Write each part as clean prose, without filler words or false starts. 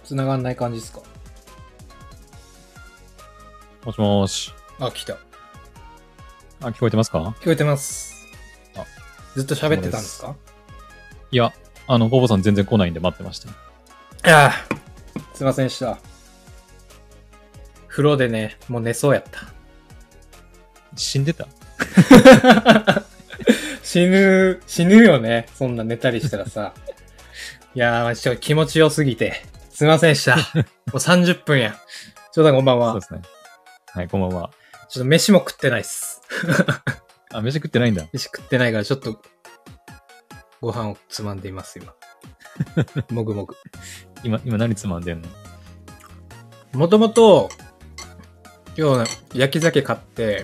繋がんない感じですか？ もしもーし。 あ、来た。 あ、聞こえてますか？ 聞こえてます。 あ、 ずっと喋ってたんですか？ いや、ボボさん全然来ないんで待ってました。 ああ、すいませんでした。風呂でね、もう寝そうやった。 死んでた？ 死ぬよね。そんな寝たりしたらさ。いやー、ちょっと気持ちよすぎて。すいませんでした。もう30分や。ちょうどこんばんは。 そうですね。はい、こんばんは。 ちょっと飯も食ってないっす。 あ、飯食ってないんだ。 飯食ってないからちょっと、ご飯をつまんでいます、今。もぐもぐ。 今何つまんでんの？ もともと、今日焼き鮭買って、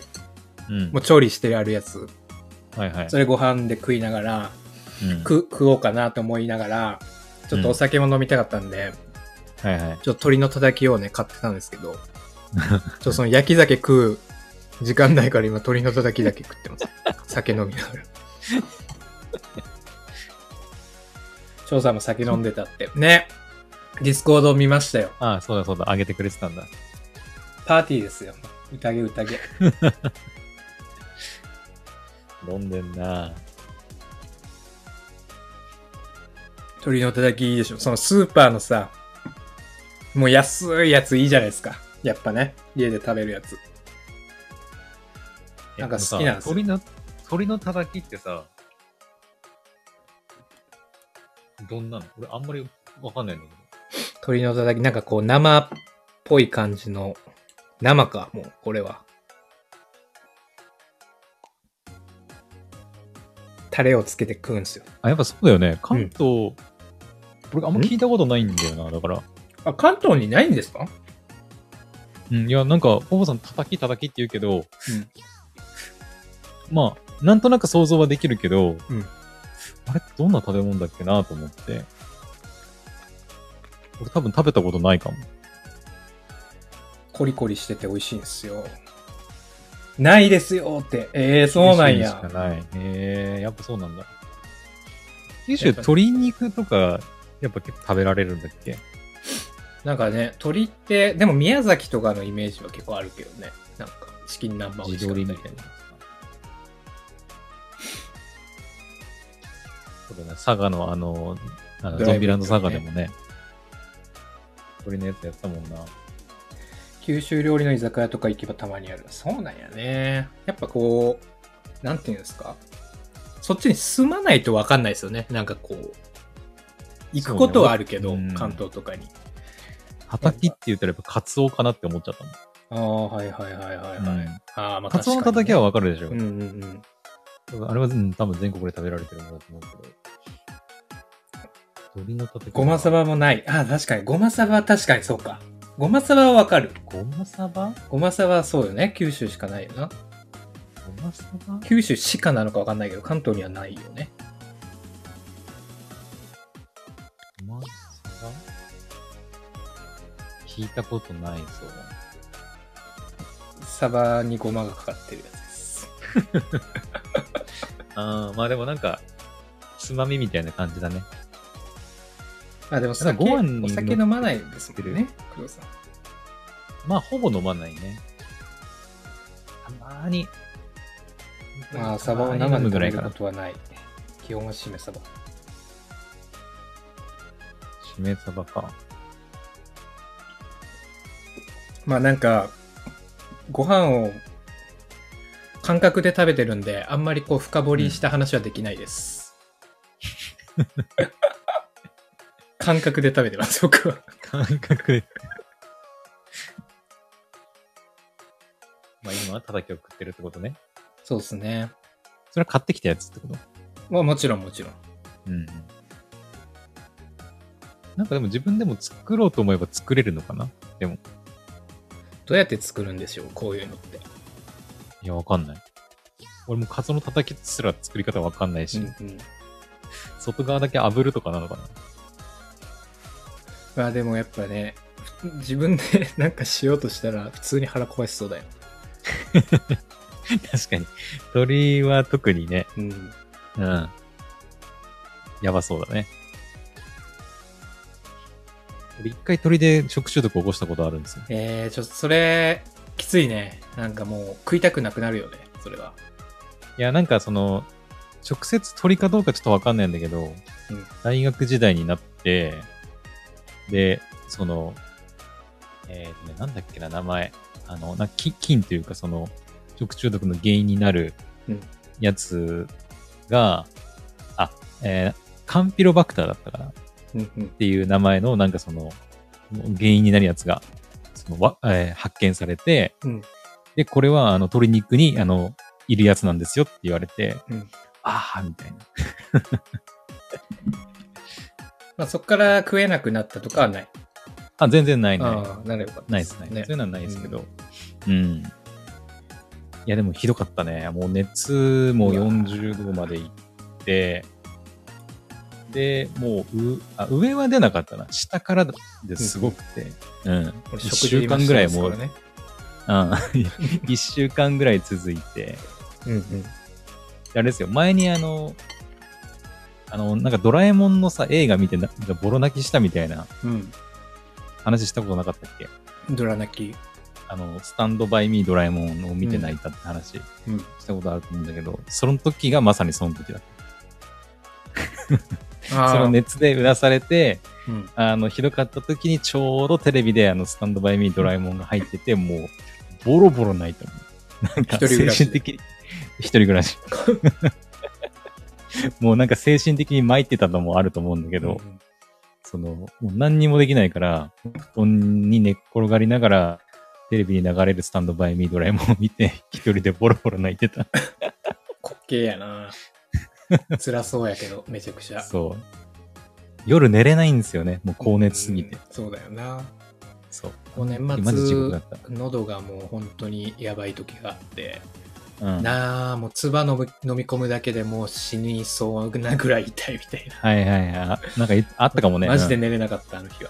うん。 もう調理してあるやつ。 はいはい。 それご飯で食いながら、 うん。 食おうかなと思いながら、ちょっとお酒も飲みたかったんで、 はいはい。 ちょっと鶏のたたきをね、買ってたんですけど、ちょっとその焼き鮭食う時間ないから今鶏のたたきだけ食ってます。酒飲みながら。翔さんも酒飲んでたって。ね。ディスコード見ましたよ。 あ、そうだそうだ。あげてくれてたんだ。 パーティーですよ。宴。 飲んでんな。 鶏のたたきいいでしょ。そのスーパーのさ、もう安いやついいじゃないですか。やっぱね。家で食べるやつ。なんか好きなんですよ。 鶏のたたきってさ、どんなの？俺あんまりわかんないんだけど。 鶏のたたき、なんかこう生っぽい感じの、生か、もうこれは。タレをつけて食うんすよ。 あ、やっぱそうだよね。関東、俺あんま聞いたことないんだよな。だから。 あ、関東にないんですか？ うん、いや、なんか、ボボさんたたきって言うけど、 うん。 まあ、なんとなく想像はできるけど、 うん。 あれどんな食べ物だっけなと思って。俺多分食べたことないかも。 コリコリしてて美味しいんですよ。ないですよって。そうなんや。 九州にしかない。やっぱそうなんだ。九州鶏肉とか、やっぱ結構食べられるんだっけ？ なんかね、鶏って、でも宮崎とかのイメージは結構あるけどね。なんか、チキン南蛮美味しかったり地鶏みたいな。そうだね、佐賀のゾンビランド佐賀でもね、鶏のやつやったもんな。 九州料理の居酒屋とか行けばたまにある。そうなんやね。やっぱこう、なんていうんですか。そっちに住まないと分かんないですよね。なんかこう、行くことはあるけど、 ね、 関東とかに。 たたきって言ったらやっぱカツオかなって思っちゃったもん。 ああ、はいはいはいはいはい。 うん、 ああ、まあカツオのたたきはわかるでしょ。 うんうんうん。あれは、多分全国で食べられてるんだと思うけど。鶏のたたき。 ごまさばもない。ああ、確かに。ごまさばは確かにそうか。ごまさばはわかる。 ごまさば？ ごまさばはそうよね。九州しかないよな。 ごまさば？ 九州しかなのかわかんないけど、関東にはないよね。 ごまさば？聞いたことないぞ。 サバにごまがかかってるやつです。 ああ、まあでもなんか、つまみみたいな感じだね。 あ、でもお酒飲まないですもんね、黒さん。 まあ、ほぼ飲まないね。たまーに。 まあ、サバを生で食べることはない。基本はしめサバ。 しめサバか。 まあなんか、ご飯を感覚で食べてるんで、あんまりこう深掘りした話はできないです。感覚で食べてます、僕は。 感覚で。まあ今はたたきを食ってるってことね。 そうですね。 それは買ってきたやつってこと？ まあもちろんもちろん。 うん。なんかでも自分でも作ろうと思えば作れるのかな？でも。 どうやって作るんでしょう、こういうのって。 いや、わかんない。俺もカツオのたたきすら作り方わかんないし、外側だけ炙るとかなのかな。 まあでもやっぱね、自分でなんかしようとしたら普通に腹壊しそうだよ。 確かに。鳥は特にね。 うん。 うん。やばそうだね。 俺一回鳥で食中毒を起こしたことあるんですよ。 ちょっとそれ、きついね。なんかもう食いたくなくなるよね、それは。 いや、なんか直接鳥かどうかちょっとわかんないんだけど、大学時代になって、で、なんだっけな、名前。菌というか、食中毒の原因になるやつが、カンピロバクターだったかな、っていう名前の、なんか原因になるやつが、発見されて、で、これは、鶏肉に、いるやつなんですよって言われて、ああ、みたいな。 まあそっから食えなくなったとかはない。 あ、全然ないね。 なれば。 ないですね。そういうのはないですけど。いや、でもひどかったね。もう熱も40度までいって、で、もう、上は出なかったな。下からですごくて。1週間ぐらいもう、1週間ぐらい続いて。あれですよ。前になんかドラえもんのさ、映画見てボロ泣きしたみたいな話したことなかったっけ？ ドラ泣き。 スタンドバイミードラえもんを見て泣いたって話したことあると思うんだけど、その時がまさにその時だった。その熱でうなされて、ひどかった時にちょうどテレビでスタンドバイミードラえもんが入ってて、もう、ボロボロ泣いたの。なんか精神的に、一人暮らし。もうなんか精神的に参ってたのもあると思うんだけど、もう何にもできないから、布団に寝っ転がりながら、テレビに流れるスタンドバイミードラえもんを見て、一人でボロボロ泣いてた。 滑稽やな。辛そうやけど、めちゃくちゃ。 そう。夜寝れないんですよね。もう高熱すぎて。 そうだよな。 そう。 もう年末、喉がもう本当にやばい時があって、もう唾飲み込むだけでもう死にそうなぐらい痛いみたいな。 はいはいはい。なんかあったかもね。 マジで寝れなかった、あの日は。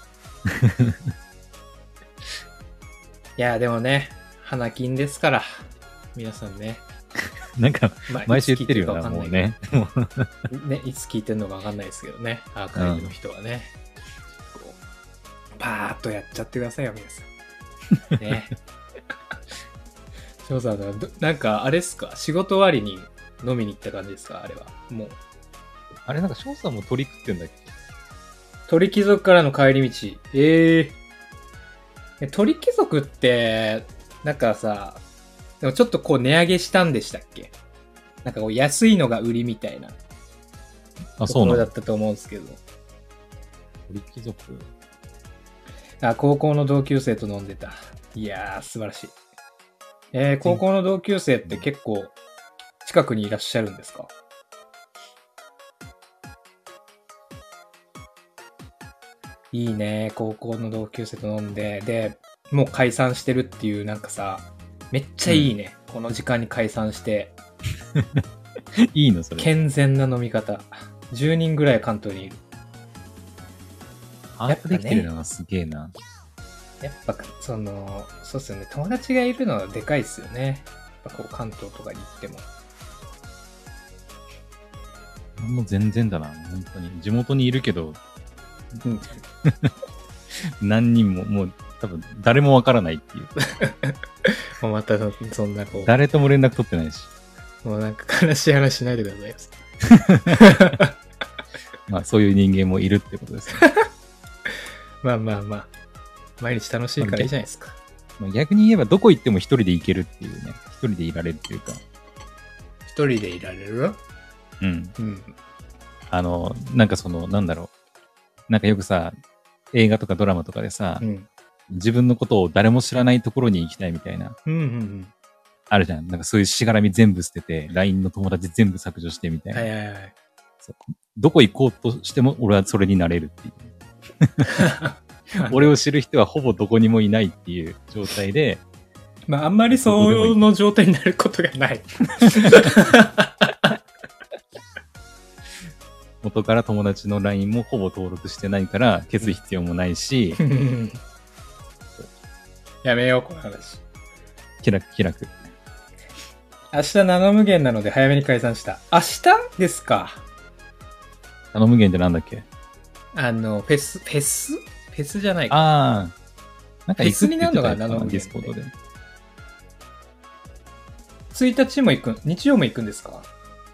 いや、でもね、花金ですから、皆さんね。 なんか、毎週言ってるよな、もうね。 ね、いつ聞いてるのかわかんないですけどね、アーカイブの人はね。パーッとやっちゃってくださいよ、皆さん。ね。翔さん、なんか、あれっすか、仕事終わりに飲みに行った感じですか、あれは。もう。 あれ、なんか翔さんも鳥食ってんだっけ？ 鳥貴族からの帰り道。鳥貴族って、なんかさ、でもちょっとこう値上げしたんでしたっけ？なんかこう安いのが売りみたいな。そうなのだったと思うんですけど。 鳥貴族？ 高校の同級生と飲んでた。いやー、素晴らしい。高校の同級生って結構近くにいらっしゃるんですか？いいね、高校の同級生と飲んで、で、もう解散してるっていうなんかさ、めっちゃいいね。この時間に解散して。 いいのそれ。 健全な飲み方。10人ぐらい関東にいる。 やっぱできてるのがすげえな。 やっぱ、そうっすよね。友達がいるのはでかいっすよね。やっぱこう関東とかに行っても。 もう全然だな、本当に。地元にいるけど、何人も、もう多分誰もわからないっていう。 もうまたそんなこう。 誰とも連絡取ってないし。 もうなんか悲しい話しないでください。 まあそういう人間もいるってことですね。 まあまあまあ。毎日楽しいからいいじゃないですか。 まあ、逆に言えばどこ行っても一人で行けるっていうね。一人でいられるっていうか。 一人でいられる？ うん。なんかなんだろう。なんかよくさ、映画とかドラマとかでさ、自分のことを誰も知らないところに行きたいみたいな。あるじゃん。なんかそういうしがらみ全部捨てて、LINE の友達全部削除してみたいな。どこ行こうとしても俺はそれになれるっていう。俺を知る人はほぼどこにもいないっていう状態で。 まああんまりその状態になることがない。 元から友達の LINE もほぼ登録してないから消す必要もないし。 やめよう、この話。 気楽。 明日7無限なので早めに解散した。明日ですか。 7無限ってなんだっけ？ フェスフェスじゃないか。 ああ。なんかフェスになるのがナノ無限ディスコードで。 1日も行く、日曜も行くんですか？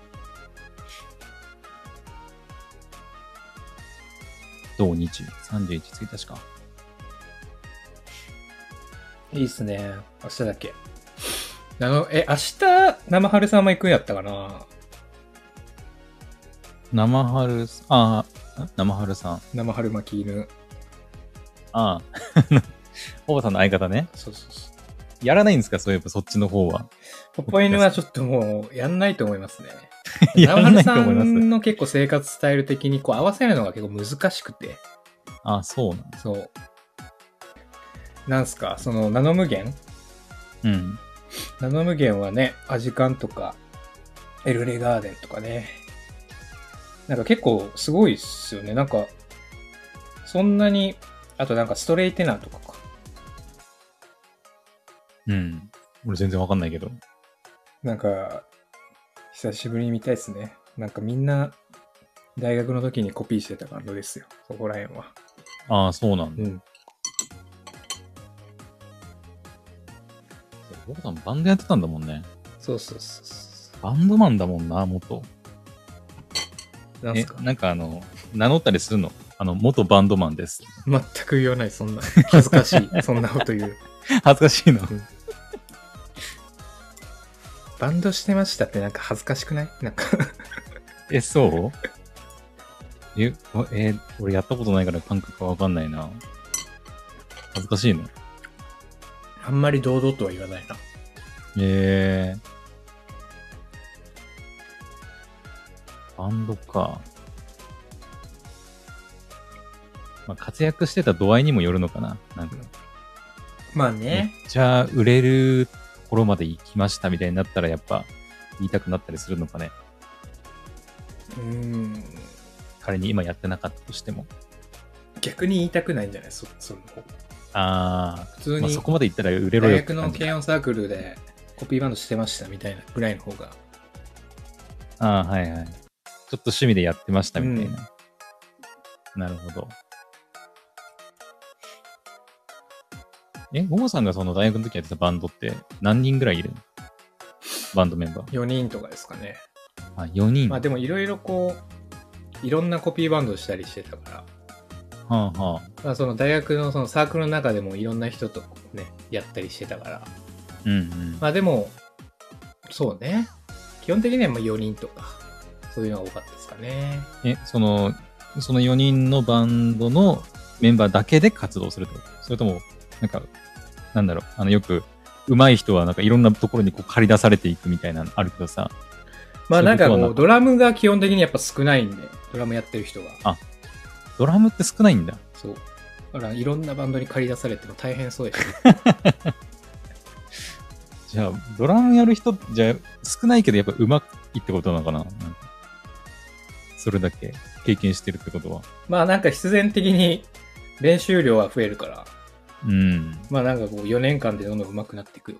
土日、31、1日か。 いいっすね。明日だけ。明日、生春さんも行くんやったかな？ 生春さん。 生春巻き犬。 ああ。おばさんの相方ね。 そうそうそう。 やらないんですか？そういえばそっちの方は。 ポッポ犬はちょっともうやんないと思いますね。 やらないと思います。 生春さんの結構生活スタイル的にこう合わせるのが結構難しくて。 あ、そうなんだ。 そう。なんすか、そのナノ無限？ うん。 ナノ無限はね、アジカンとか、エルレガーデンとかね。なんか結構すごいっすよね。なんか、そんなに、あとなんかストレイテナーとかか。 うん。俺全然わかんないけど。 なんか、久しぶりに見たいっすね。なんかみんな、大学の時にコピーしてたバンドですよ。そこら辺は。 ああ、そうなんだ。 うん。 おばさんバンドやってたんだもんね。 そうそうそうそう。 バンドマンだもんな、元。 なんすか？ なんか名乗ったりするの？元バンドマンです。 全く言わない、そんな。恥ずかしい。そんなこと言う。 恥ずかしいの。 バンドしてましたってなんか恥ずかしくない？なんかそう俺やったことないから感覚わかんないな。恥ずかしいね。 あんまり堂々とは言わないな。 バンドか。まあ、活躍してた度合いにもよるのかな。なんか。 まあね。 めっちゃ売れるところまで行きましたみたいになったらやっぱ言いたくなったりするのかね。仮に今やってなかったとしても。 逆に言いたくないんじゃない？その方。普通に、 まあ、そこまで言ったら売れろよ。 大学の軽音サークルでコピーバンドしてましたみたいなぐらいの方が。 はいはい。ちょっと趣味でやってましたみたいな。なるほど。ゴモさんがその大学の時やってたバンドって何人ぐらいいるの？バンドメンバー。 4人とかですかね。 4人。 まあでもいろいろこう、いろんなコピーバンドしたりしてたから。まあその大学のそのサークルの中でもいろんな人とね、やったりしてたから。まあでも、そうね。基本的にはもう4人とか、そういうのが多かったですかね。 その4人のバンドのメンバーだけで活動するってこと？それとも、なんか、なんだろう、よく、上手い人はなんかいろんなところにこう借り出されていくみたいなのあるけどさ。 まあなんかこう、ドラムが基本的にやっぱ少ないんで、ドラムやってる人が。 ドラムって少ないんだ。 そう。だからいろんなバンドに借り出されても大変そうでしょ。 じゃあ、ドラムやる人、じゃあ少ないけどやっぱ上手いってことなのかな？それだけ経験してるってことは。 まあなんか必然的に練習量は増えるから。まあなんかこう4年間でどんどん上手くなっていくよ。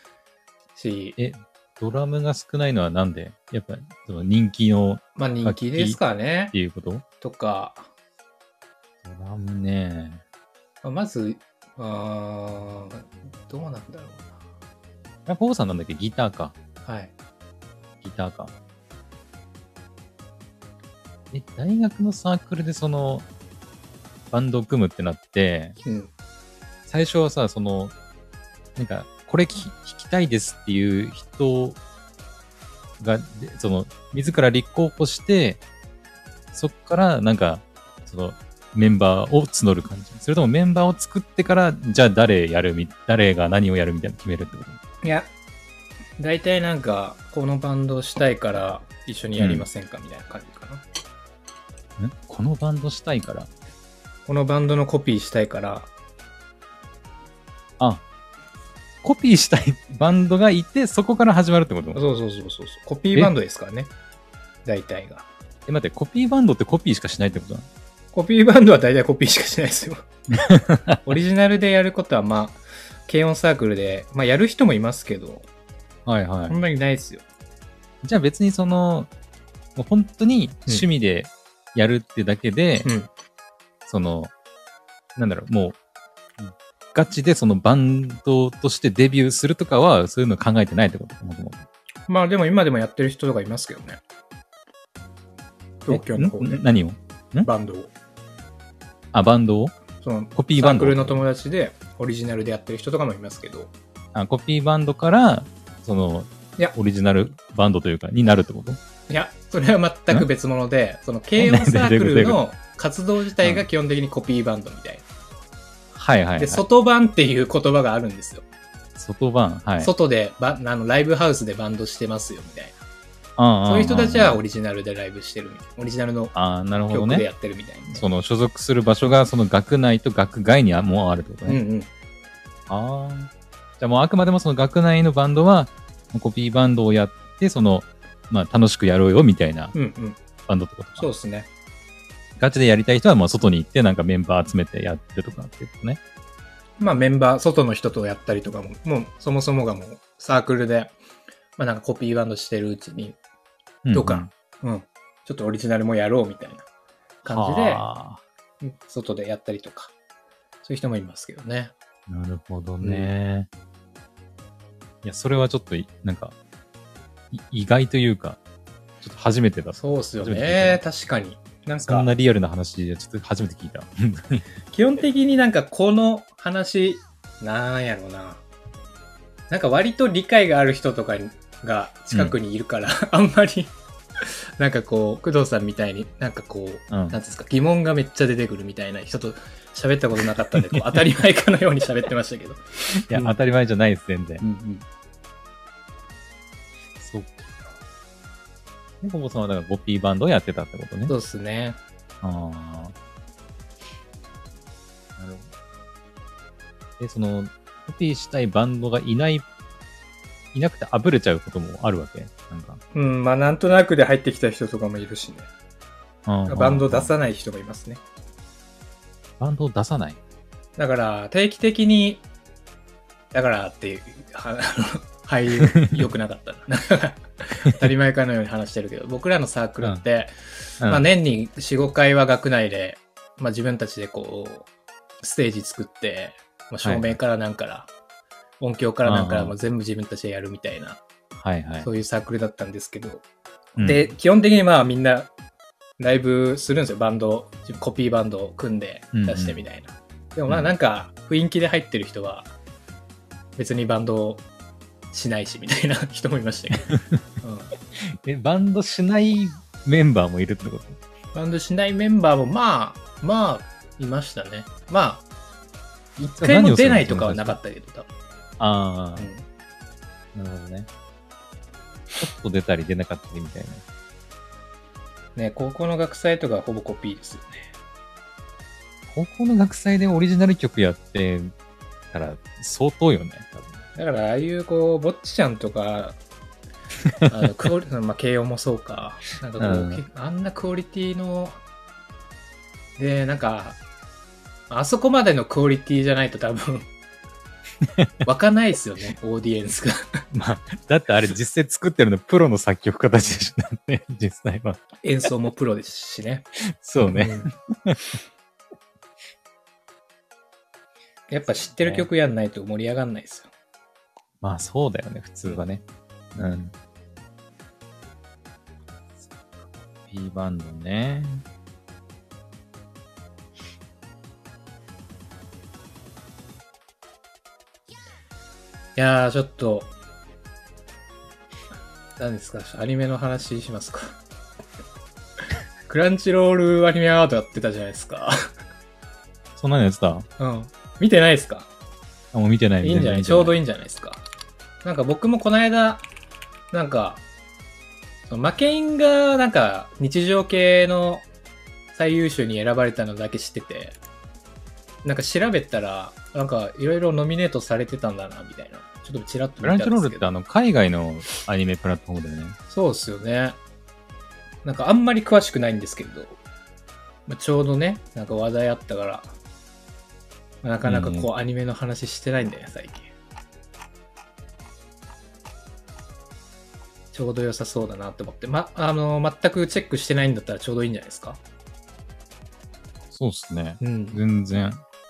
ドラムが少ないのはなんで？やっぱその人気の。 まあ人気ですかね。 っていうこと？ とか。 ドラムね。 まず、どうなんだろうな。ポーさんなんだっけ？ギターか。 はい。 ギターか。大学のサークルでその、バンドを組むってなって、最初はさ、なんか、これ弾きたいですっていう人が、自ら立候補して、そっからなんか、メンバーを募る感じ？それともメンバーを作ってから、じゃあ誰が何をやるみたいなの決めるってこと？ いや、大体なんか、このバンドしたいから一緒にやりませんかみたいな感じかな。 このバンドしたいから？ このバンドのコピーしたいから。 コピーしたいバンドがいて、そこから始まるってこと？ そう。コピーバンドですからね。大体が。 待って、コピーバンドってコピーしかしないってことだ？ コピーバンドは大体コピーしかしないですよ。オリジナルでやることはまあ、軽音サークルで、まあやる人もいますけど。 はいはい。 そんなにないですよ。 じゃあ別にもう本当に趣味でやるってだけで、 なんだろう、もう、ガチでそのバンドとしてデビューするとかは、そういうの考えてないってこともともと。 まあでも今でもやってる人とかいますけどね。東京の方で。 何を？ バンドを。 あ、バンドを？ そのコピーバンド。 サークルの友達でオリジナルでやってる人とかもいますけど。 あ、コピーバンドから、その、オリジナルバンドというか、になるってこと？ いや、それは全く別物で、その軽音サークルの活動自体が基本的にコピーバンドみたいな。 はいはい、はい。 で、外バンっていう言葉があるんですよ。 外バン、はい。 外でライブハウスでバンドしてますよみたいな。そういう人たちはオリジナルでライブしてるみたいな。オリジナルの曲でやってるみたいな、ね。 その所属する場所がその学内と学外にもうあるってことね。 うんうん。 ああ。じゃあもうあくまでもその学内のバンドはコピーバンドをやって、その、まあ楽しくやろうよみたいなバンドってことか。 そうですね。 ガチでやりたい人はもう外に行ってなんかメンバー集めてやってるとかっていうことね。 まあメンバー、外の人とやったりとかも、もうそもそもがもうサークルで、まあなんかコピーバンドしてるうちに、とか、ちょっとオリジナルもやろうみたいな感じで、外でやったりとか、そういう人もいますけどね。 なるほどね。いや、それはちょっと、なんか、意外というか、ちょっと初めてだ。 そうっすよね。確かに。なんかそんなリアルな話、ちょっと初めて聞いた。 基本的になんかこの話、なんやろうな。なんか割と理解がある人とかが近くにいるから、あんまり、なんかこう、工藤さんみたいになんかこう、なんですか、疑問がめっちゃ出てくるみたいな人と喋ったことなかったんで、こう当たり前かのように喋ってましたけど。いや、当たり前じゃないです、全然。そう。で、ほぼさんはだからコピーバンドをやってたってことね。 そうですね。 ああ。なるほど。で、その、コピーしたいバンドがいなくてあぶれちゃうこともあるわけ？なんか。 まあなんとなくで入ってきた人とかもいるしね。バンド出さない人もいますね。 バンドを出さない？ だから定期的に、だからっていう、入り良くなかったな。当たり前かのように話してるけど、僕らのサークルって、まあ年に4、5回は学内で、まあ自分たちでこう、ステージ作って、まあ、照明からなんから、音響からなんからも全部自分たちでやるみたいな、そういうサークルだったんですけど、で、基本的にまあみんなライブするんですよ、バンド、コピーバンドを組んで出してみたいな。でもまあなんか雰囲気で入ってる人は、別にバンドしないしみたいな人もいましたけど、 バンドしないメンバーもいるってこと？ バンドしないメンバーもまあいましたね。まあ一回も出ないとかはなかったけど、多分。 ああ、なるほどね。ちょっと出たり出なかったりみたいな。ね、高校の学祭とかはほぼコピーですよね。 高校の学祭でオリジナル曲やってたら相当よね、多分。 だからああいうこうぼっちちゃんとかまあ軽音もそうか、なんかこう、あんなクオリティのでなんかあそこまでのクオリティじゃないと多分湧かないですよね、オーディエンスが。 まあだってあれ実際作ってるのプロの作曲家たちでしょね、実際は。 演奏もプロですしね。 そうね。 やっぱ知ってる曲やんないと盛り上がんないですよ。 まあそうだよね、普通はね。コピーバンドね。 いやー、ちょっと、何ですか、アニメの話しますか。クランチロールアニメアワードやってたじゃないですか。 そんなのやってた？ 見てないですか？ もう見てない。 いいんじゃない？ちょうどいいんじゃないですか。なんか僕もこの間、なんか、マケインがなんか日常系の最優秀に選ばれたのだけ知ってて、なんか調べたら、なんかいろいろノミネートされてたんだな、みたいな。ちょっとチラッと見たんですけど。 クランチロールって海外のアニメプラットフォームだよね。 そうっすよね。なんかあんまり詳しくないんですけど、ちょうどね、なんか話題あったから、なかなかこうアニメの話してないんだよ、最近。ちょうど良さそうだなって思って。全くチェックしてないんだったらちょうどいいんじゃないですか。 そうっすね。 うん。 全然。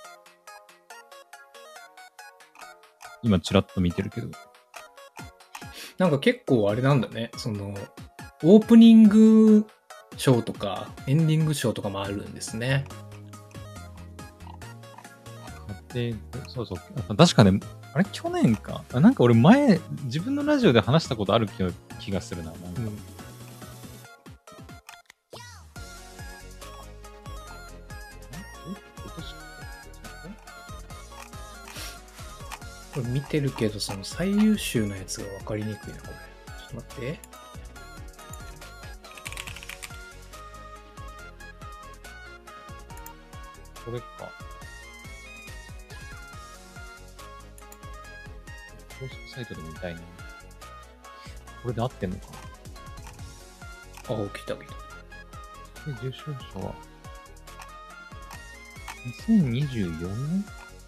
今ちらっと見てるけど。 なんか結構あれなんだね。オープニングショーとか、エンディングショーとかもあるんですね。 で、そうそう。確かね、あれ去年か。なんか俺自分のラジオで話したことある気がするな。なんかこれ見てるけど、最優秀なやつが分かりにくいな、これ。ちょっと待って。 これか。公式サイトで見たいな。これで合ってんのか。 あ、来た来た。 で、受賞者は、2024年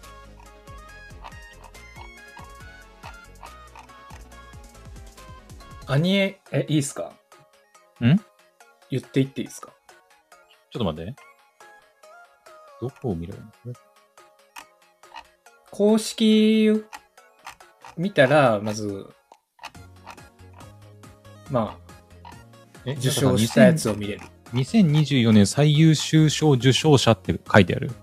アニメ、いいっすか？言っていっていいっすか？ ちょっと待って。どこを見ればいいの？ 公式見たら、まず、まあ、受賞したやつを見れる。 2024年最優秀賞受賞者って書いてある。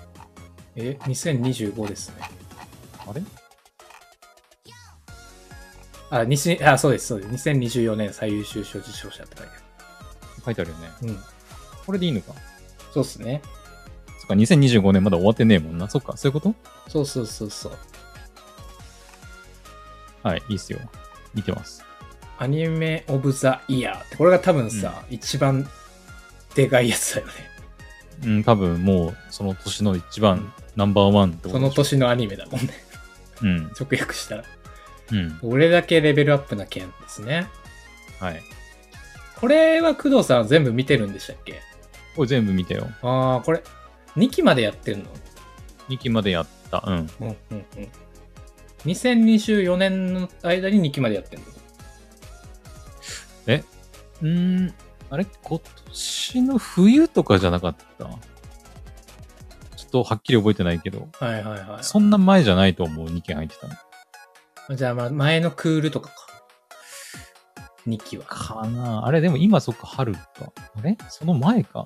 2025ですね。 あれそうです、そうです。2024年最優秀賞受賞者って書いてある。 書いてあるよね。 うん。 これでいいのか。 そうっすね。 そっか、2025年まだ終わってねえもんな。そっか、そういうこと？ そうそうそうそう。 はい、いいっすよ。見てます。 アニメオブザイヤーって、これが多分さ、一番でかいやつだよね。 多分もう、その年の一番ナンバーワンってことでしょ。 その年のアニメだもんね。直訳したら。俺だけレベルアップな件ですね。 はい。 これは工藤さんは全部見てるんでしたっけ？ これ全部見たよ。 ああ、これ、2期までやってるの？ 2 期までやった。 2024年の間に2期までやってるの？ あれ今年の冬とかじゃなかった？ちょっとはっきり覚えてないけど。 はいはいはい。 そんな前じゃないと思う、2期入ってたの。 じゃあ、前のクールとかか。2期は。 かなあれ、でも今そっか、春か。あれその前か。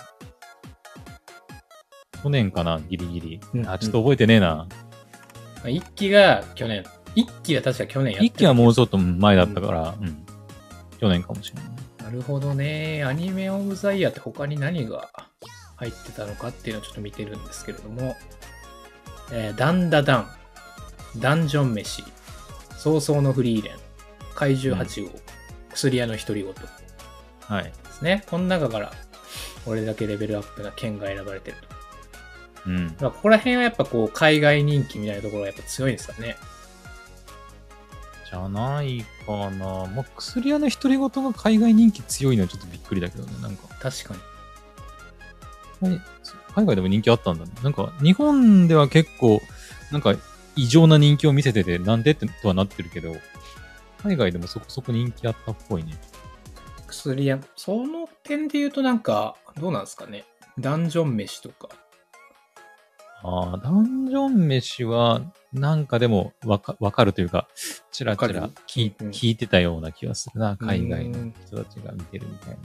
去年かなギリギリ。ちょっと覚えてねえな。 1期が去年。1期は確か去年やってた。1期はもうちょっと前だったから、去年かもしれない。 なるほどね。アニメオブザイヤーって他に何が入ってたのかっていうのをちょっと見てるんですけれども、ダンダダン、ダンジョン飯、早々のフリーレン、怪獣8号、薬屋の独り言。 はい。 ですね。この中から、俺だけレベルアップな剣が選ばれてると。ここら辺はやっぱこう、海外人気みたいなところがやっぱ強いんですかね。 じゃないかな。まあ、薬屋の独り言が海外人気強いのはちょっとびっくりだけどね、なんか。 確かに。海外でも人気あったんだね。なんか、日本では結構、なんか、異常な人気を見せてて、なんでってとはなってるけど、海外でもそこそこ人気あったっぽいね。 薬屋、その点で言うとなんか、どうなんですかね。ダンジョン飯とか。 ダンジョン飯は、なんかでもわかるというか、ちらちら聞いてたような気がするな、海外の人たちが見てるみたい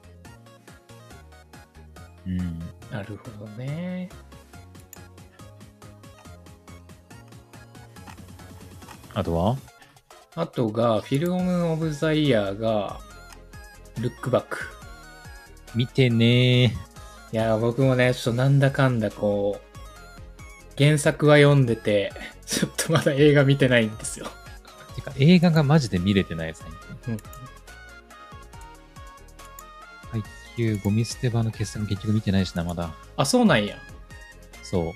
な。なるほどね。 あとは？ あとが、フィルムオブザイヤーが、ルックバック。 見てねー。 いや、僕もね、ちょっとなんだかんだこう、原作は読んでて、ちょっとまだ映画見てないんですよ。 てか、映画がマジで見れてない、最近。配給、ゴミ捨て場の決戦も結局見てないしな、まだ。 あ、そうなんや。 そう。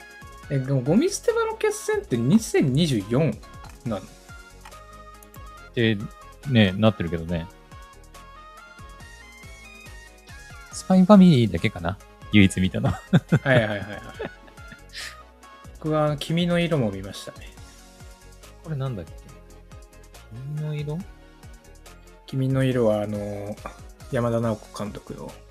でもゴミ捨て場の決戦って2024なの？ ってね、なってるけどね。スパインファミリーだけかな、唯一見たの。 はいはいはいはい。僕は君の色も見ましたね。 これなんだっけ？君の色？ 君の色は山田直子監督の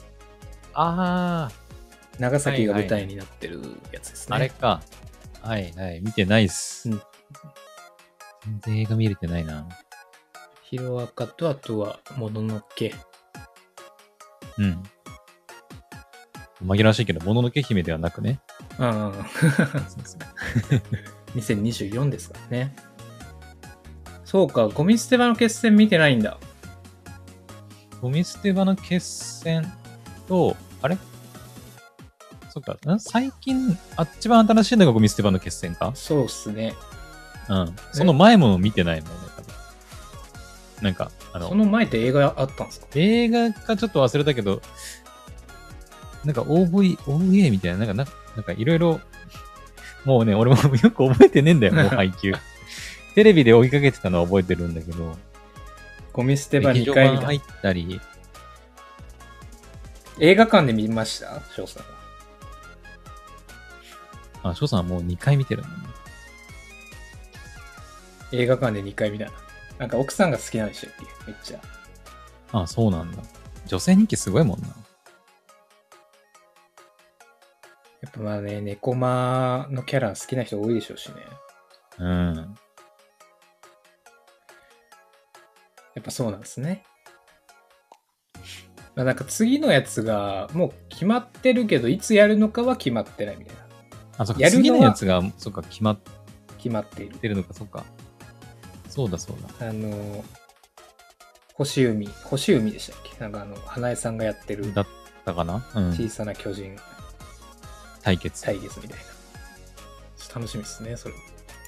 長崎が舞台になってるやつですね。 あれか。はいはい。見てないっす。 全然映画見れてないな。 ヒロアカと、あとは、もののけ。 うん。紛らわしいけど、もののけ姫ではなくね。 ああ。2024ですからね。そうか、ゴミ捨て場の決戦見てないんだ。 ゴミ捨て場の決戦と、あれそっか、最近、一番新しいのがゴミ捨て場の決戦か？ そうっすね。 うん。その前も見てないもんね、多分。なんか、 その前って映画あったんですか？ 映画かちょっと忘れたけど、なんか OVA みたいな、なんかいろいろ、もうね、俺もよく覚えてねえんだよ、もう配給。テレビで追いかけてたのは覚えてるんだけど、 ゴミ捨て場2回見た。 入ったり。 映画館で見ました翔さんは。翔さんはもう2回見てるんだね。 映画館で2回見た。なんか奥さんが好きなんでしたっけめっちゃ。 あ、そうなんだ。女性人気すごいもんな。 やっぱまあね、猫マのキャラ好きな人多いでしょうしね。 うん。 やっぱそうなんですね。まあ、なんか次のやつがもう決まってるけど、いつやるのかは決まってないみたいな。 あ、そっか、次のやつが、そっか、決まっているのか、そっか。そうだそうだ。 星海でしたっけ？なんか花江さんがやってる。 だったかな？ うん。小さな巨人。 対決みたいな。楽しみですね、それ。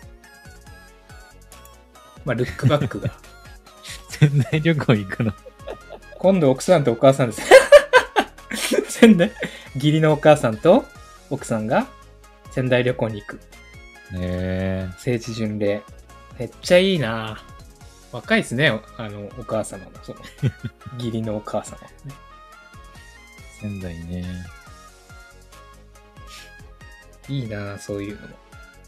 まあ、ルックバックが。 仙台旅行行くの。 今度奥さんとお母さんです。仙台義理のお母さんと奥さんが仙台旅行に行く。聖地巡礼。めっちゃいいな。若いですね、お母様の、その、義理のお母様、ね。 仙台ね。 いいな、そういうのも。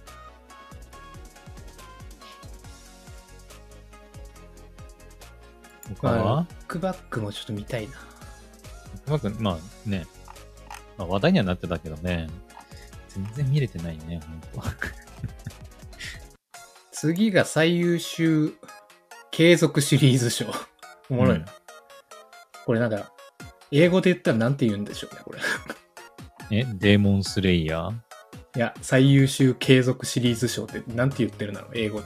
他は？ ルックバックもちょっと見たいな。 ルックバック、まあね、まあ、話題にはなってたけどね、全然見れてないね、ほんと。 次が最優秀継続シリーズ賞。おもろいな。これなんか、英語で言ったらなんて言うんでしょうね、これ。 デーモンスレイヤー？ いや、最優秀継続シリーズ賞ってなんて言ってるんだろう、英語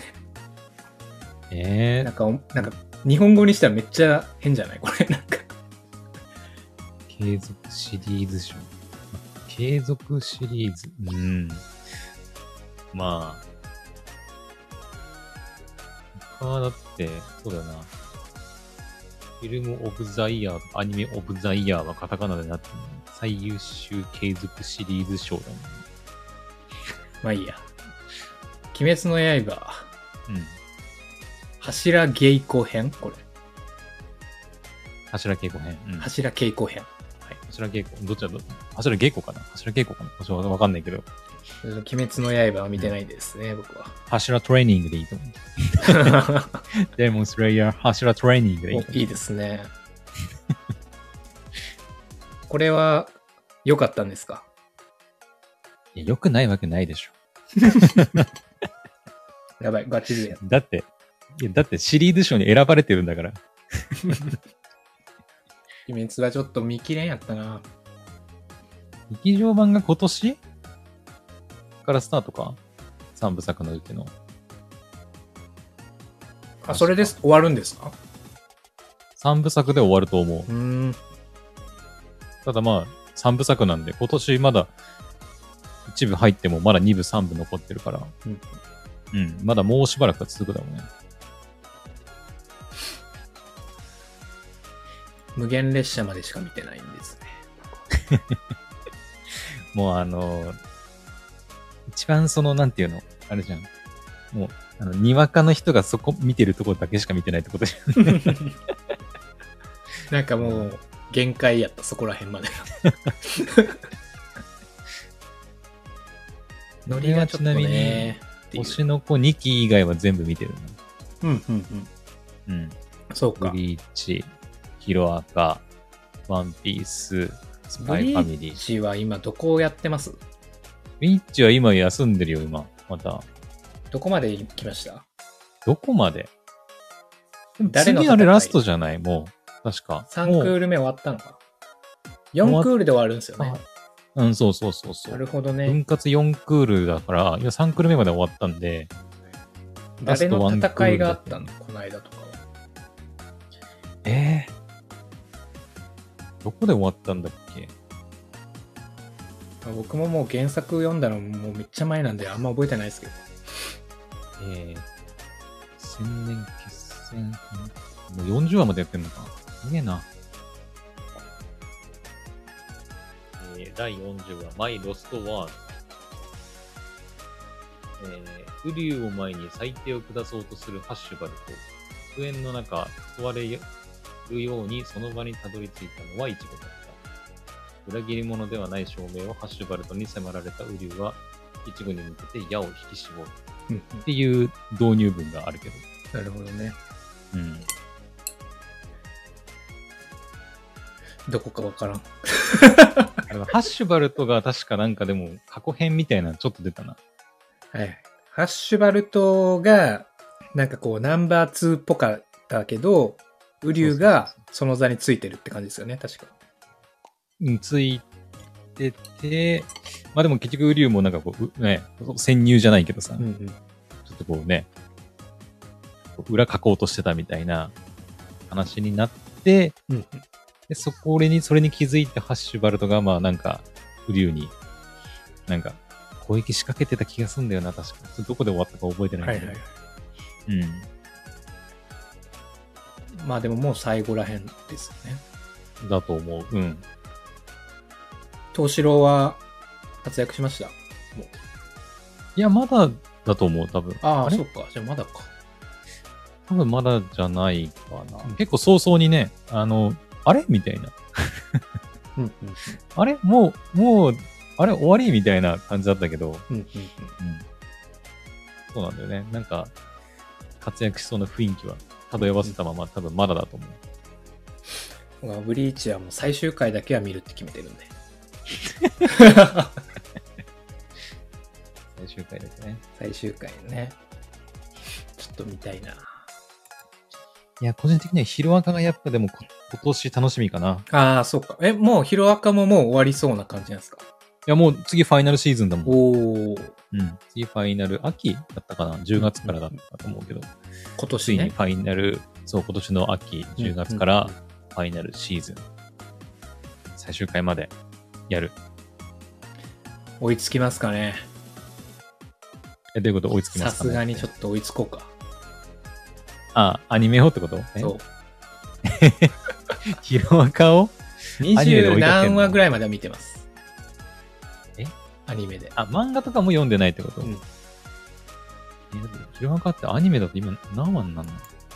で。なんか、日本語にしたらめっちゃ変じゃないこれ、なんか。 継続シリーズ賞。継続シリーズ。まあ。他だって、そうだよな。フィルムオブザイヤーとかアニメオブザイヤーはカタカナでなってるのに、最優秀継続シリーズ賞だもんね。 まあいいや。鬼滅の刃。 うん。 柱稽古編これ。 柱稽古編。 うん、柱稽古編。 はい。柱稽古。どっちだ柱稽古かな柱稽古かな私はわかんないけど。 鬼滅の刃は見てないですね、僕は。 柱トレーニングでいいと思う。デーモンスレイヤー、柱トレーニングでいいと思う。 いいですね。これは、良かったんですか？ いや、良くないわけないでしょ。 やばい、ガチでや。 だってシリーズ賞に選ばれてるんだから。 鬼滅はちょっと見切れんやったな。 劇場版が今年からスタートか ?3 部作のうちの。 あ、それです。終わるんですか？ 3 部作で終わると思う。ただまあ、3部作なんで、今年まだ1部入ってもまだ2部3部残ってるから。まだもうしばらくは続くだろうね。 無限列車までしか見てないんですね。 もう一番なんていうのあれじゃん。もう、にわかの人がそこ見てるところだけしか見てないってことじゃん。 なんかもう、限界やった、そこら辺まで。ノリがちょっとね。 星の子2期以外は全部見てるな。そうか。 ブリーチ、ヒロアカ、ワンピース、スパイファミリー。 ブリーチは今どこをやってます？ ブリーチは今休んでるよ、今。また。 どこまで行きました？ どこまで次あれラストじゃないもう。確か。 3クール目終わったのか。4クールで終わるんですよね。 うん、そうそう。 なるほどね。 分割4クールだから、いや、3クール目まで終わったんで。 誰の戦いがあったのこの間とかは。 どこで終わったんだっけ？ 僕ももう原作読んだのもうめっちゃ前なんであんま覚えてないですけど。 千年決戦。もう40話までやってんのか。すげえな。第40話、マイ・ロスト・ワーズ。ウリュウを前に裁定を下そうとするハッシュバルと、復縁の中、襲われるようにその場にたどり着いたのはイチゴだった。裏切り者ではない証明をハッシュバルトに迫られたウリュウは、イチゴに向けて矢を引き絞る。っていう導入文があるけど。 なるほどね。 うん。 どこかわからん。 ハッシュバルトが確かなんかでも過去編みたいなのちょっと出たな。 はい。ハッシュバルトがなんかこうナンバー2っぽかったけど、ウリュウがその座についてるって感じですよね、確か。 ついてて、まあでも結局ウリュウもなんかこう、ね、潜入じゃないけどさ、ちょっとこうね、裏書こうとしてたみたいな話になって、でそれに気づいてハッシュバルトがまあなんかウリュウになんか攻撃仕掛けてた気がするんだよな、確か。どこで終わったか覚えてないけど。 まあでももう最後らへんですよね。 だと思う。 東四郎は活躍しました？もういや、まだだと思う、多分。 あ、そうか。じゃあまだか。 多分まだじゃないかな。結構早々にね、あれみたいな。あれもう、あれ終わりみたいな感じだったけど。そうなんだよね。なんか、活躍しそうな雰囲気は漂わせたまま、多分まだだと思う。ブリーチはもう最終回だけは見るって決めてるんで。 最終回ですね。 最終回ね。ちょっと見たいな。 いや、個人的にはヒロアカがやっぱでも今年楽しみかな。 ああ、そうか。もうヒロアカももう終わりそうな感じなんですか？ いや、もう次ファイナルシーズンだもん。次ファイナル、秋だったかな ?10 月からだったと思うけど。 今年ね。 ついにファイナル、そう、今年の秋、10月からファイナルシーズン。最終回までやる。 追いつきますかね？ どういうこと追いつきますかね？ さすがにちょっと追いつこうか。 アニメをってこと？ そう。 ヒロアカを 20何話ぐらいまでは見てます。アニメで。 漫画とかも読んでないってこと？ヒロアカってアニメだと今何話になるの？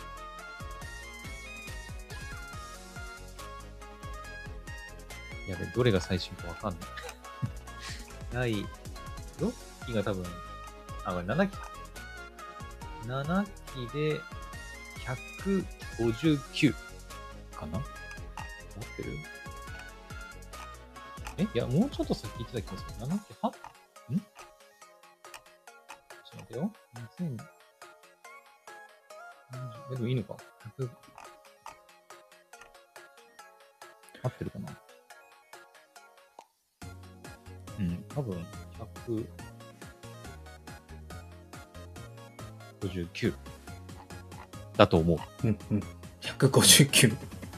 やべ、どれが最新かわかんない。第6期が多分、7期か。7期で159かな？合ってる？いや、もうちょっと先言ってた気がする。7期8？ちょっと待ってよ。2000。でもいいのか。合ってるかな？多分、159だと思う。 159。ち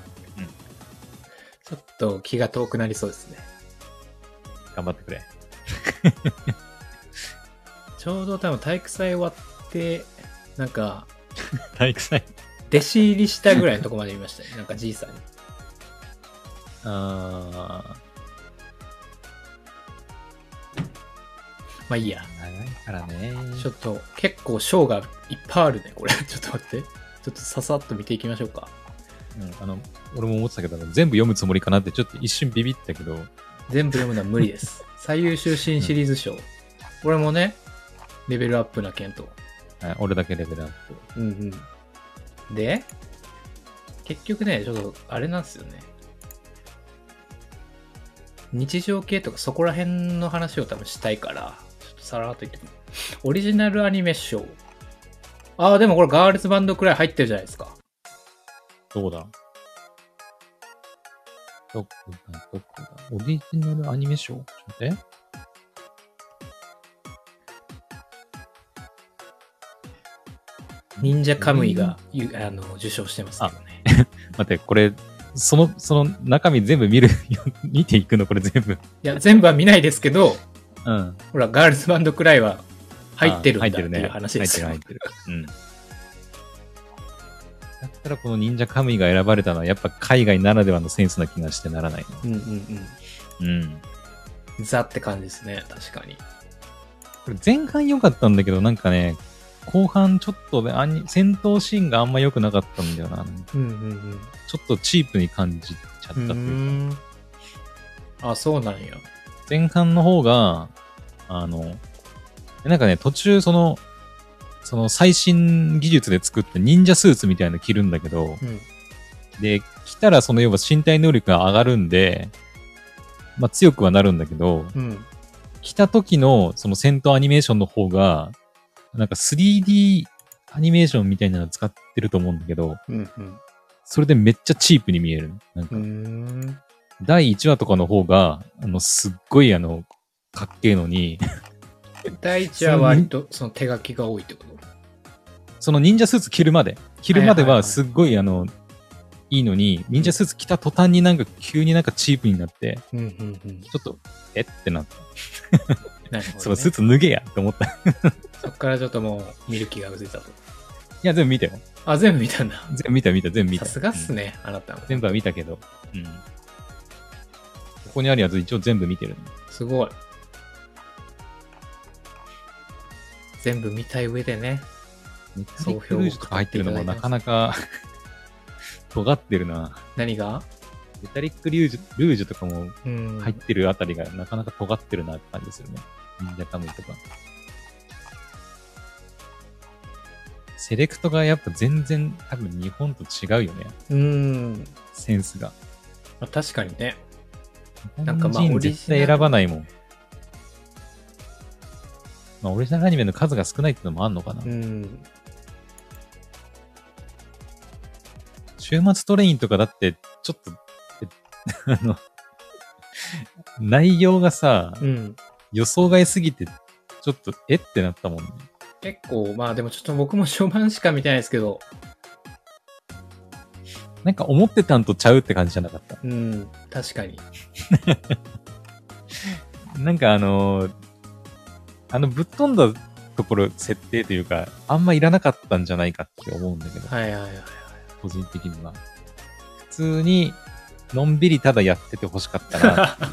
ょっと気が遠くなりそうですね。 頑張ってくれ。 ちょうど多分体育祭終わって、なんか、 体育祭弟子入りしたぐらいのとこまで見ましたね。なんかじいさんに。まあいいや。 長いからね。 ちょっと結構章がいっぱいあるね、これ。ちょっと待って。ちょっとささっと見ていきましょうか。 俺も思ってたけど、全部読むつもりかなってちょっと一瞬ビビったけど。 全部読むのは無理です。最優秀新シリーズ賞。これもね、レベルアップな件と。 俺だけレベルアップ。で、結局ね、ちょっとあれなんですよね。日常系とかそこら辺の話を多分したいから、ちょっとさらっと言っても。オリジナルアニメ賞。 ああ、でもこれガールズバンドくらい入ってるじゃないですか。 どうだどこだオリジナルアニメ賞ちょっと待って。 忍者カムイが、受賞してますけどね。 待って、これ、その中身全部見ていくのこれ全部。いや、全部は見ないですけど、 うん。 ほら、ガールズバンドくらいは入ってるんだっていう話ですよ。 入ってる。うん。だったらこの忍者カムイが選ばれたのはやっぱ海外ならではのセンスな気がしてならない。うん。 ザって感じですね、確かに。 これ前半良かったんだけど、なんかね、後半ちょっと戦闘シーンがあんま良くなかったんだよな。ちょっとチープに感じちゃったというか。 あ、そうなんや。 前半の方が、なんかね、途中その最新技術で作った忍者スーツみたいなの着るんだけど、で、着たらその要は身体能力が上がるんで、まあ強くはなるんだけど、着た時のその戦闘アニメーションの方が、なんか 3D アニメーションみたいなの使ってると思うんだけど、それでめっちゃチープに見える。なんか第1話とかの方が、すっごいかっけえのに第1話は割とその手書きが多いってこと？ その忍者スーツ着るまではすっごいいいのに、忍者スーツ着た途端になんか急になんかチープになって、ちょっと、ってなった。なるほどね、そのスーツ脱げやって思った。 そっからちょっともう見る気がうずいたと。いや、全部見たよ。 あ、全部見たんだ。 全部見た。 さすがっすね、あなたも。 全部は見たけど。ここにあるやつ一応全部見てる。 すごい。全部見たい上でね。 メタリックルージュとか入ってるのもなかなか尖ってるな。 何が？ メタリックルージュとかも入ってるあたりがなかなか尖ってるなって感じするね。忍者カムイとか。セレクトがやっぱ全然多分日本と違うよね。センスが。 まあ、確かにね。 なんかまあ絶対選ばないもん。まあオリジナルアニメの数が少ないってのもあんのかな。週末トレインとかだってちょっと内容がさ、予想外すぎてちょっとってなったもんね。 結構まあでもちょっと僕も序盤しか見てないですけど、 なんか思ってたんとちゃうって感じじゃなかった。 確かに。 なんかぶっ飛んだところ設定というかあんまいらなかったんじゃないかって思うんだけど。個人的には普通にのんびりただやっててほしかったなっていう。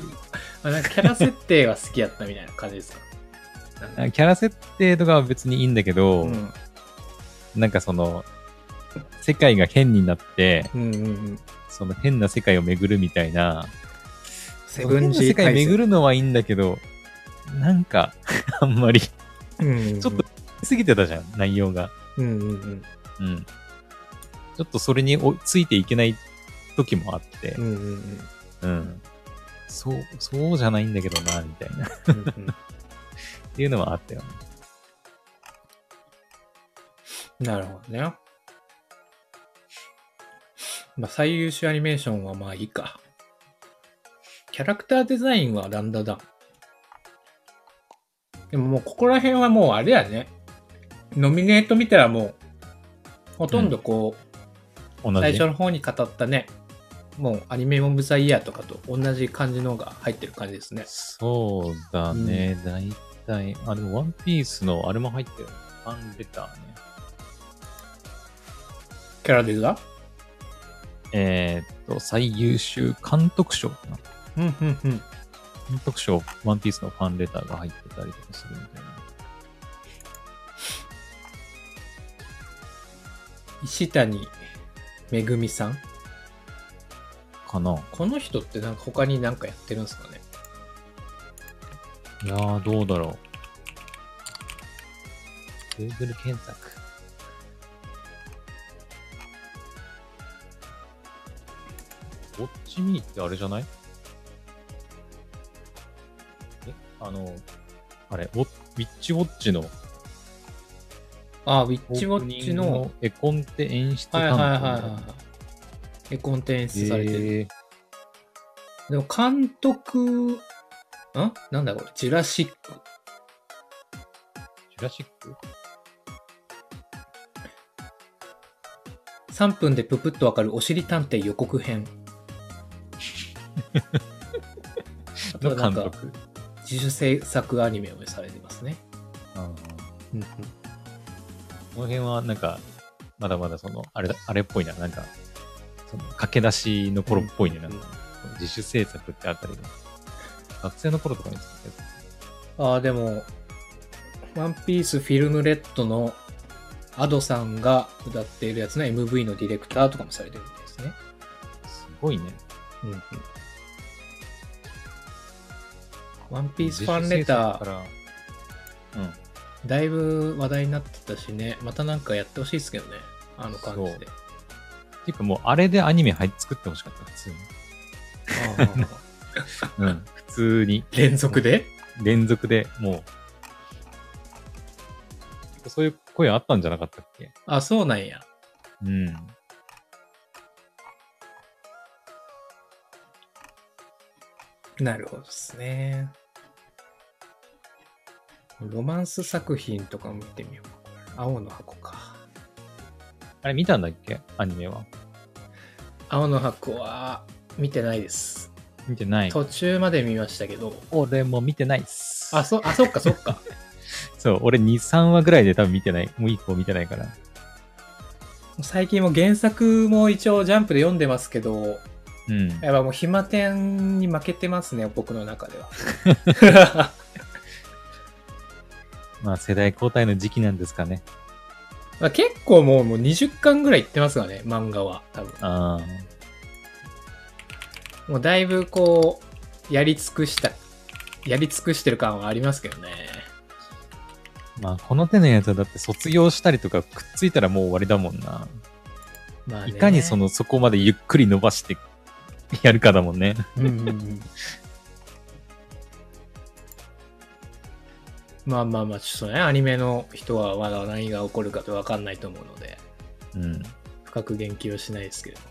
なんかキャラ設定が好きやったみたいな感じですか？ キャラ設定とかは別にいいんだけど、なんかその世界が変になって、その変な世界を巡るみたいな、変な世界巡るのはいいんだけど、なんかあんまりちょっと過ぎてたじゃん、内容が。ちょっとそれについていけない時もあって、そうじゃないんだけどな、みたいなっていうのはあったよね。 なるほどね。まあ最優秀アニメーションはまあいいか。キャラクターデザインはランダだ。でももうここら辺はもうあれやね。ノミネート見たらもうほとんどこう、最初の方に語ったね、もうアニメオブザイヤーとかと同じ感じのが入ってる感じですね。 そうだね、大体。あ、でもワンピースのあれも入ってる。ファンレターね。 キャラデザ？ 最優秀監督賞かな。監督賞、ワンピースのファンレターが入ってたりとかするみたいな。 石谷めぐみさんかな。 この人ってなんか他になんかやってるんですかね。 いやー、どうだろう。Google 検索。ウォッチミーってあれじゃない？あれ、ウィッチウォッチのあ、ウィッチウォッチの絵コンテ演出担当。はいはいはいはい。絵コンテ演出されてる。でも監督、なんだこれ、ジュラシック。 ジュラシック ?3 分でププッとわかるおしり探偵予告編。あとはなんか自主制作アニメをされてますね。 この辺はなんかまだまだそのあれっぽいな、なんかその駆け出しの頃っぽいね、なんか自主制作ってあたりが学生の頃とかに作ったやつ。 でもワンピースフィルムレッドのアドさんが歌っているやつの MV のディレクターとかもされてるみたいですね。 すごいね。 ワンピースファンレター、だいぶ話題になってたしね、またなんかやってほしいですけどね、あの感じで。 ていうかもうあれでアニメ作ってほしかった、普通に。普通に。 連続でもう、そういう声あったんじゃなかったっけ？ あ、そうなんや。なるほどですね。ロマンス作品とか見てみよう。青の箱か。 あれ見たんだっけ？アニメは。 青の箱は見てないです。 見てない。 途中まで見ましたけど。 俺も見てないっす。 そっか。 そう、俺2、3話ぐらいで多分見てない。もう1個見てないから。 最近も原作も一応ジャンプで読んでますけど、やっぱもう暇天に負けてますね、僕の中では。 まあ世代交代の時期なんですかね。 結構もう20巻ぐらいいってますがね、漫画は多分。もうだいぶこうやり尽くしてる感はありますけどね。 まあこの手のやつはだって卒業したりとかくっついたらもう終わりだもんな。まあいかにそこまでゆっくり伸ばしてやるかだもんね。 まあちょっとね、アニメの人はまだ何が起こるかって分かんないと思うので、深く言及はしないですけど。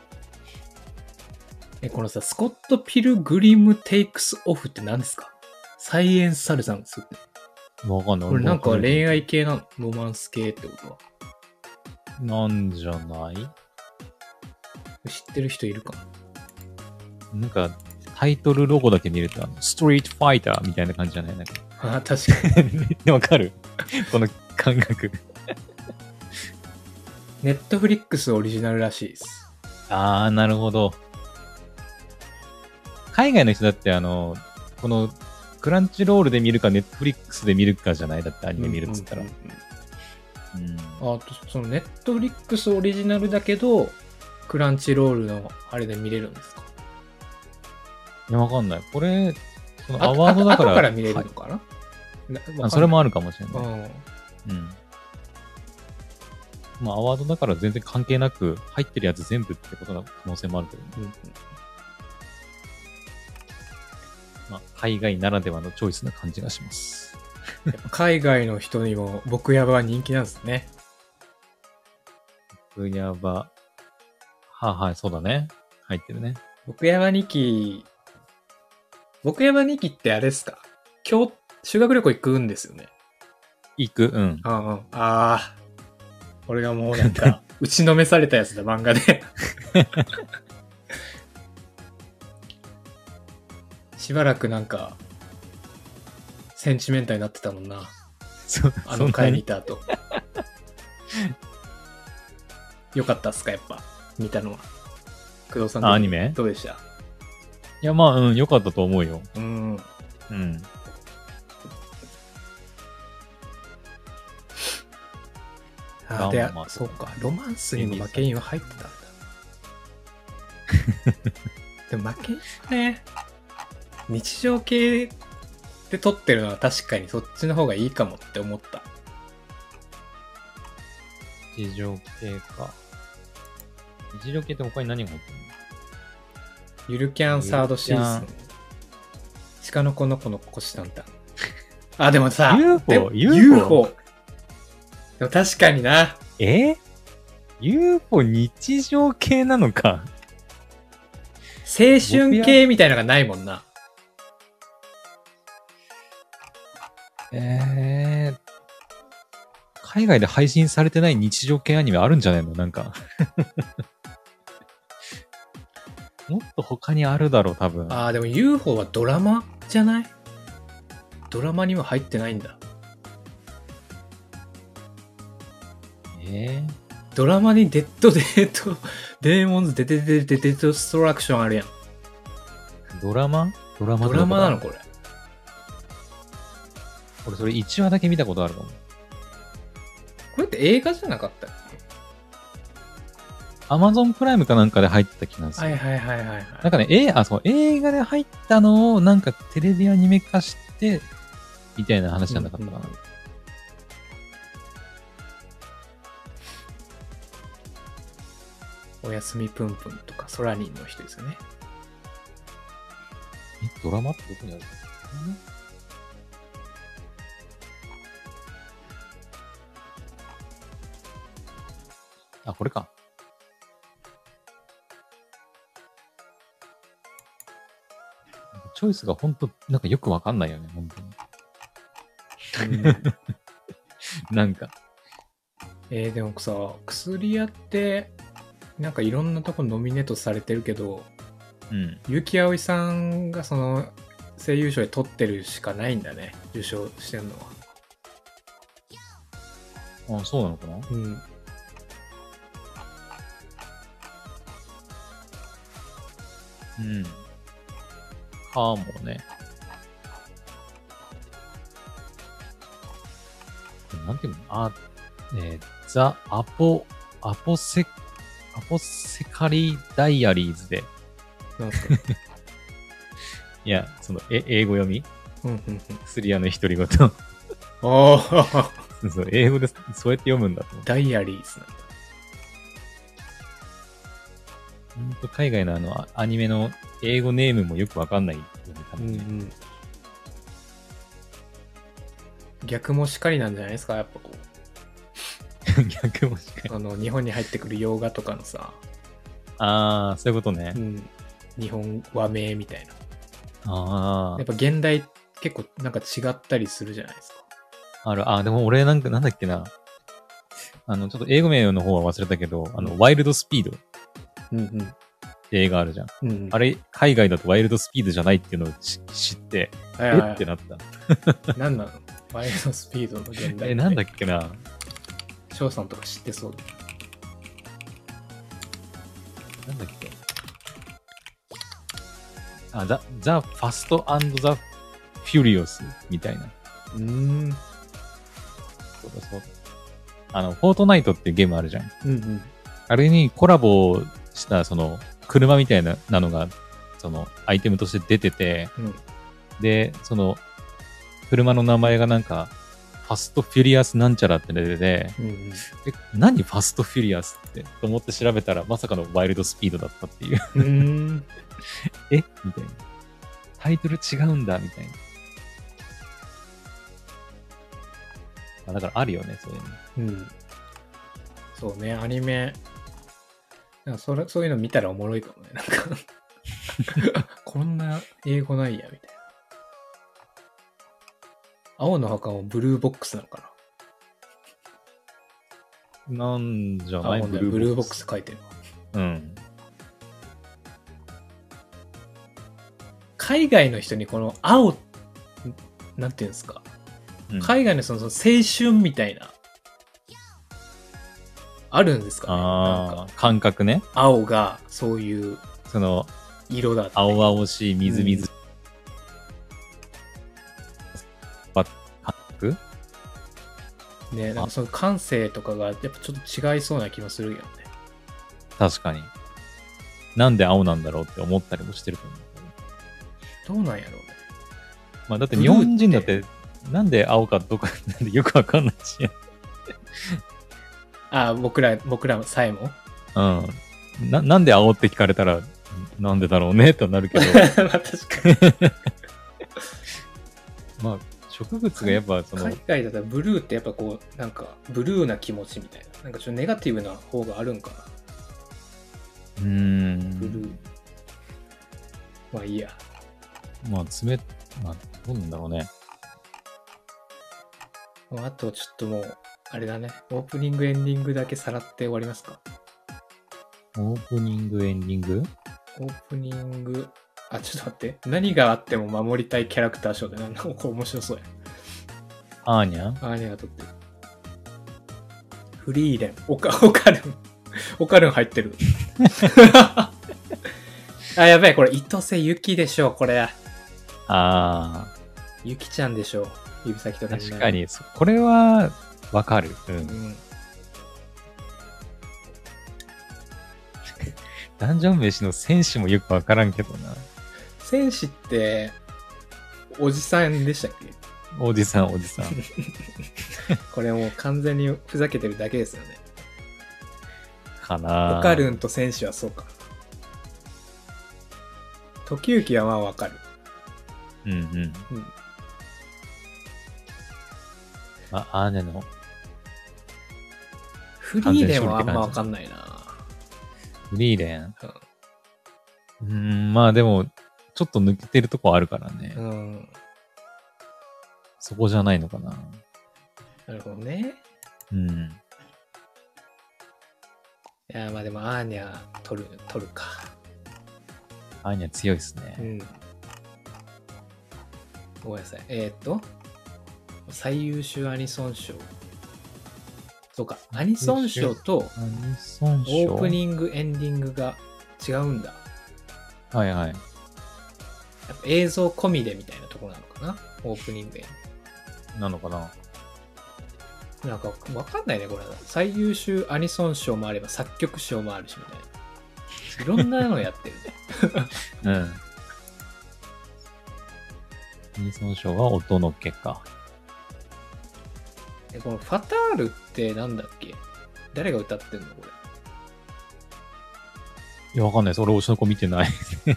このさ、スコット・ピルグリム・テイクス・オフって何ですか？サイエンス・サルさんです。 わかんない。 これなんか恋愛系なの？ロマンス系ってことは。 なんじゃない？ 知ってる人いるかな？なんか、タイトルロゴだけ見ると、ストリートファイターみたいな感じじゃない？なんか確かに。わかる？この感覚。 ネットフリックスオリジナルらしいです。 なるほど。海外の人だって、この、クランチロールで見るか、ネットフリックスで見るかじゃない？だってアニメ見るっつったら。 そのネットフリックスオリジナルだけど、クランチロールのあれで見れるんですか？ いや、わかんない。これ、そのアワードだから。 後から見れるのかな？ それもあるかもしれない。まあ、アワードだから全然関係なく、入ってるやつ全部ってことの可能性もあるけどね。まあ、海外ならではのチョイスな感じがします。 海外の人にも僕ヤバは人気なんですね。 僕ヤバ。そうだね。入ってるね。 僕ヤバ2期ってあれですか？修学旅行行くんですよね。 行く？ これがもうなんか、打ちのめされたやつだ、漫画で。しばらくなんか、センチメンタルになってたもんな。あの回見た後。よかったっすか、やっぱ。見たのは。工藤さん。 アニメ？ どうでした？ いや、まあ、よかったと思うよ。 そうか、ロマンスにも負けんは入ってたんだ。でも負けんね、日常系で撮ってるのは確かにそっちの方がいいかもって思った。 日常系か。日常系って他に何が入ってるの？ ゆるキャンサードシーズン。鹿の子の子の虎視眈々。でもさ、 UFO。 でも確かにな。 UFO 日常系なのか。 青春系みたいなのがないもんな。 海外で配信されてない日常系アニメあるんじゃないのなんか。もっと他にあるだろう、多分。 でも UFO はドラマじゃない？ドラマにも入ってないんだ。ドラマにデーモンズデッドストラクションあるやん。 ドラマなのこれ。 俺それ1話だけ見たことあるかも。 これって映画じゃなかったっけ ？Amazon プライムかなんかで入ってた気なんですよ。 はい。 なんかね、映画で入ったのをなんかテレビアニメ化して、みたいな話なんなかったかな。 おやすみぷんぷんとかソラニンの人ですよね。 ドラマってどこにあるの？これか。チョイスが本当なんかよくわかんないよね、本当に。なんか。 でもさ、薬屋って、なんかいろんなとこノミネートされてるけど、結城葵さんがその声優賞で取ってるしかないんだね、受賞してるのは。 そうなのかな？かもね。なんていうの？ザ・アポセカリダイアリーズで。 なんすか？ いや、その、英語読み？薬屋の独り言。 そう、 英語でそうやって読むんだと。 ダイアリーズなんだ。 ほんと海外のアニメの英語ネームもよくわかんないよね、 逆もしかりなんじゃないですか、やっぱこう。 逆もしかり。 日本に入ってくる洋画とかのさ。 そういうことね。 日本和名みたいな。やっぱ現代結構なんか違ったりするじゃないですか。 でも俺なんだっけな。ちょっと英語名の方は忘れたけど、ワイルドスピード。って映画あるじゃん。あれ、海外だとワイルドスピードじゃないっていうのを知って、ってなった。 何なの？ワイルドスピードの現代。 なんだっけな。 翔さんとか知ってそう。 なんだっけ。ザ・ファスト&ザ・フュリオスみたいな。そうだ。フォートナイトっていうゲームあるじゃん。あれにコラボしたその車みたいなのがそのアイテムとして出てて、でその車の名前がなんかファストフュリアスなんちゃらって出てて、何ファストフュリアスってと思って調べたらまさかのワイルドスピードだったっていうみたいな。タイトル違うんだみたいな。だからあるよね、そういうの。 そうね、アニメ。なんかそういうの見たらおもろいかもね。なんかこんな英語ないや、みたいな。青の墓もブルーボックスなのかな？なんじゃない？ ブルーボックス書いてるわ。海外の人にこの青、なんていうんですか。海外のその青春みたいな。あるんですかね。なんか感覚ね。 青がそういうその色だって。 青々しいみずみず感覚ね、なんかその感性とかがやっぱちょっと違いそうな気もするよね。 確かに。なんで青なんだろうって思ったりもしてると思う。 どうなんやろうね。 まあだって日本人だってなんで青かどうかなんでよくわかんないし。 僕らさえも。 なんで青って聞かれたらなんでだろうねとなるけど。 まあ確かに。 まあ植物がやっぱその海外だったらブルーってやっぱこうなんかブルーな気持ちみたいな、なんかちょっとネガティブな方があるんかな。ブルー。まあいいや。 まあどうなんだろうね。 あとちょっともうあれだね。オープニングエンディングだけさらって終わりますか。 オープニングエンディング？ オープニング、あ、ちょっと待って。何があっても守りたいキャラクター賞でなんかこれ面白そうや。 アーニャが撮ってる。フリーレン。オカルン入ってる。あ、やべえ、これ、糸瀬ゆきでしょ、これ。ゆきちゃんでしょ。指先と確かに、これは、わかる。ダンジョン飯の戦士もよくわからんけどな。 戦士って、おじさんでしたっけ？ おじさん。 これもう完全にふざけてるだけですよね。 かな。 オカルンと戦士はそうか。時行はまあわかる。 アーニャの。 フリーレンはあんまわかんないな。 フリーレン、まあでも、ちょっと抜けてるとこあるからね。そこじゃないのかな。 なるほどね。いや、まあでもアーニャ取るか。 アーニャ強いっすね。 ごめんなさい。最優秀アニソン賞。そうか。アニソン賞とオープニング、エンディングが違うんだ。 はい。 やっぱ映像込みでみたいなところなのかな、オープニングなのかな。 なんかわかんないね、これ。最優秀アニソン賞もあれば作曲賞もあるしみたいな。いろんなのやってるね。 アニソン賞は音の結果。 このファタールってなんだっけ？誰が歌ってんのこれ。 いや、わかんないです。俺、推しの子見てない。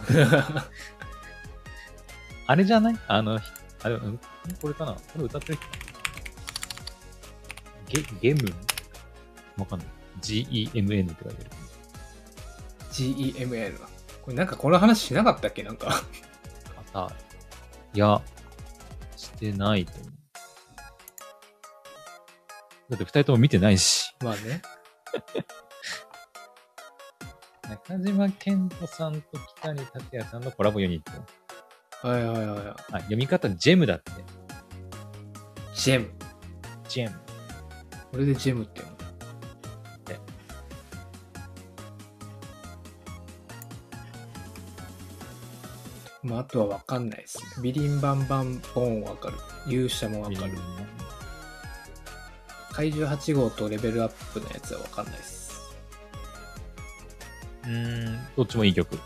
あれじゃない？あれ、これかな？これ歌ってる人ゲムわかんない。GEMN って書いてる。 GEMN。これなんかこの話しなかったっけ？なんか。 いや、してないと思う。だって二人とも見てないし。 まあね。 中島健人さんと北谷達也さんのコラボユニット。 はい。 読み方ジェムだって。 ジェム。これでジェムって読む。まあ、あとはわかんないですね。ビリンバンバンボーンわかる。勇者もわかる。怪獣8号とレベルアップのやつはわかんないです。 どっちもいい曲。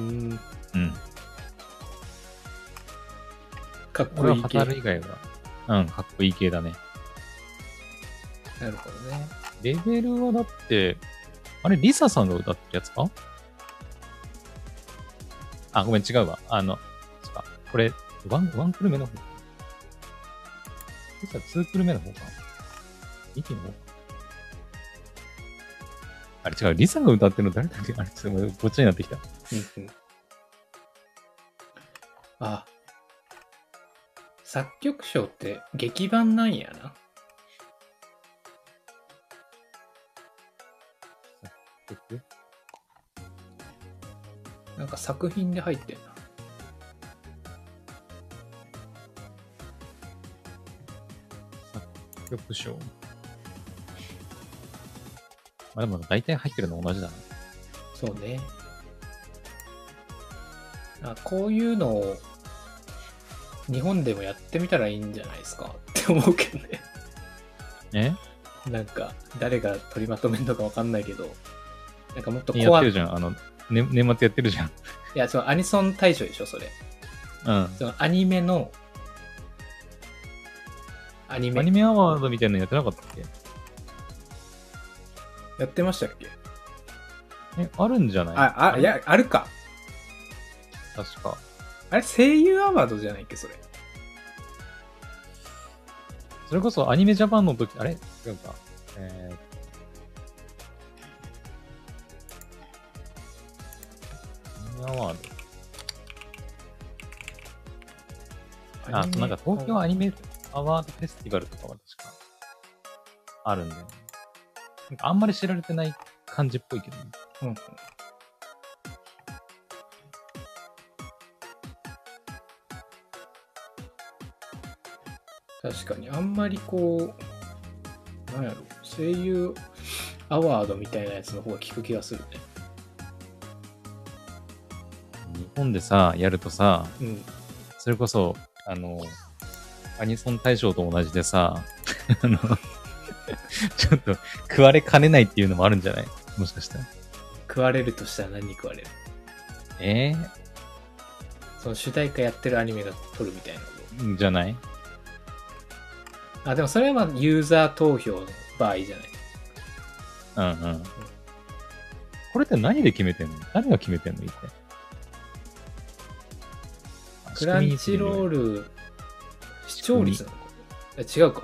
かっこいい系。 ファタル以外は、かっこいい系だね。 なるほどね。 レベルはだって、あれ、リサさんが歌ってるやつか？あ、ごめん、違うわ。これ、ワンクルメの方か。リサ2クルメの方か。2期の方か。あれ違う、リサが歌ってるの誰だっけ？あれ、ちょっとごっちゃになってきた。 あ、作曲賞って劇版なんやな。 作曲？ なんか作品で入ってんな。 作曲賞。まあでも大体入ってるの同じだな。 そうね。こういうのを日本でもやってみたらいいんじゃないですかって思うけどね。なんか誰が取りまとめるのかわかんないけど、なんかもっとやってるじゃん。年末やってるじゃん。いや、アニソン大賞でしょ、それ。そのアニメのアニメアワードみたいなのやってなかったっけ？ やってましたっけ？ あるんじゃない？ いや、あるか。 確か。 あれ、声優アワードじゃないっけ、それ。 それこそアニメジャパンの時、あれ違うか。アワード。なんか東京アニメアワードフェスティバルとかは確かあるんだよね。なんかあんまり知られてない感じっぽいけどね。うん。 確かにあんまりこう、なんやろ、声優アワードみたいなやつの方が聞く気がするね。 日本でさ、やるとさ、 うん、 それこそ、アニソン大賞と同じでさ、ちょっと食われかねないっていうのもあるんじゃない？もしかしたら。 食われるとしたら何に食われる？その主題歌やってるアニメが撮るみたいなこと？ じゃない？ あ、でもそれはまあユーザー投票の場合じゃない。うんうん。これって何で決めてんの？誰が決めてんの？一体。 クランチロール視聴率なのか？違うか。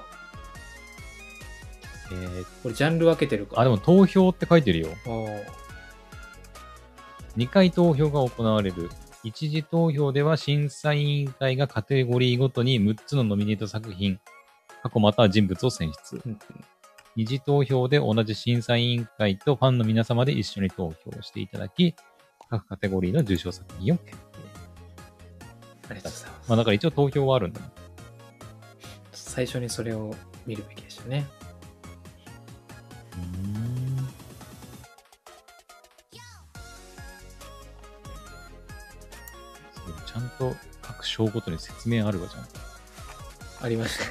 これジャンル分けてるか。 でも投票って書いてるよ。2回投票が行われる。一次投票では審査委員会がカテゴリーごとに6つのノミネート作品、過去または人物を選出。二次投票で同じ審査委員会とファンの皆様で一緒に投票していただき、各カテゴリーの受賞作品を決定。 ありがとうございます。 だから一応投票はあるんだね。 最初にそれを見るべきでしたね。 ちゃんと各章ごとに説明あるわじゃん。 ありました。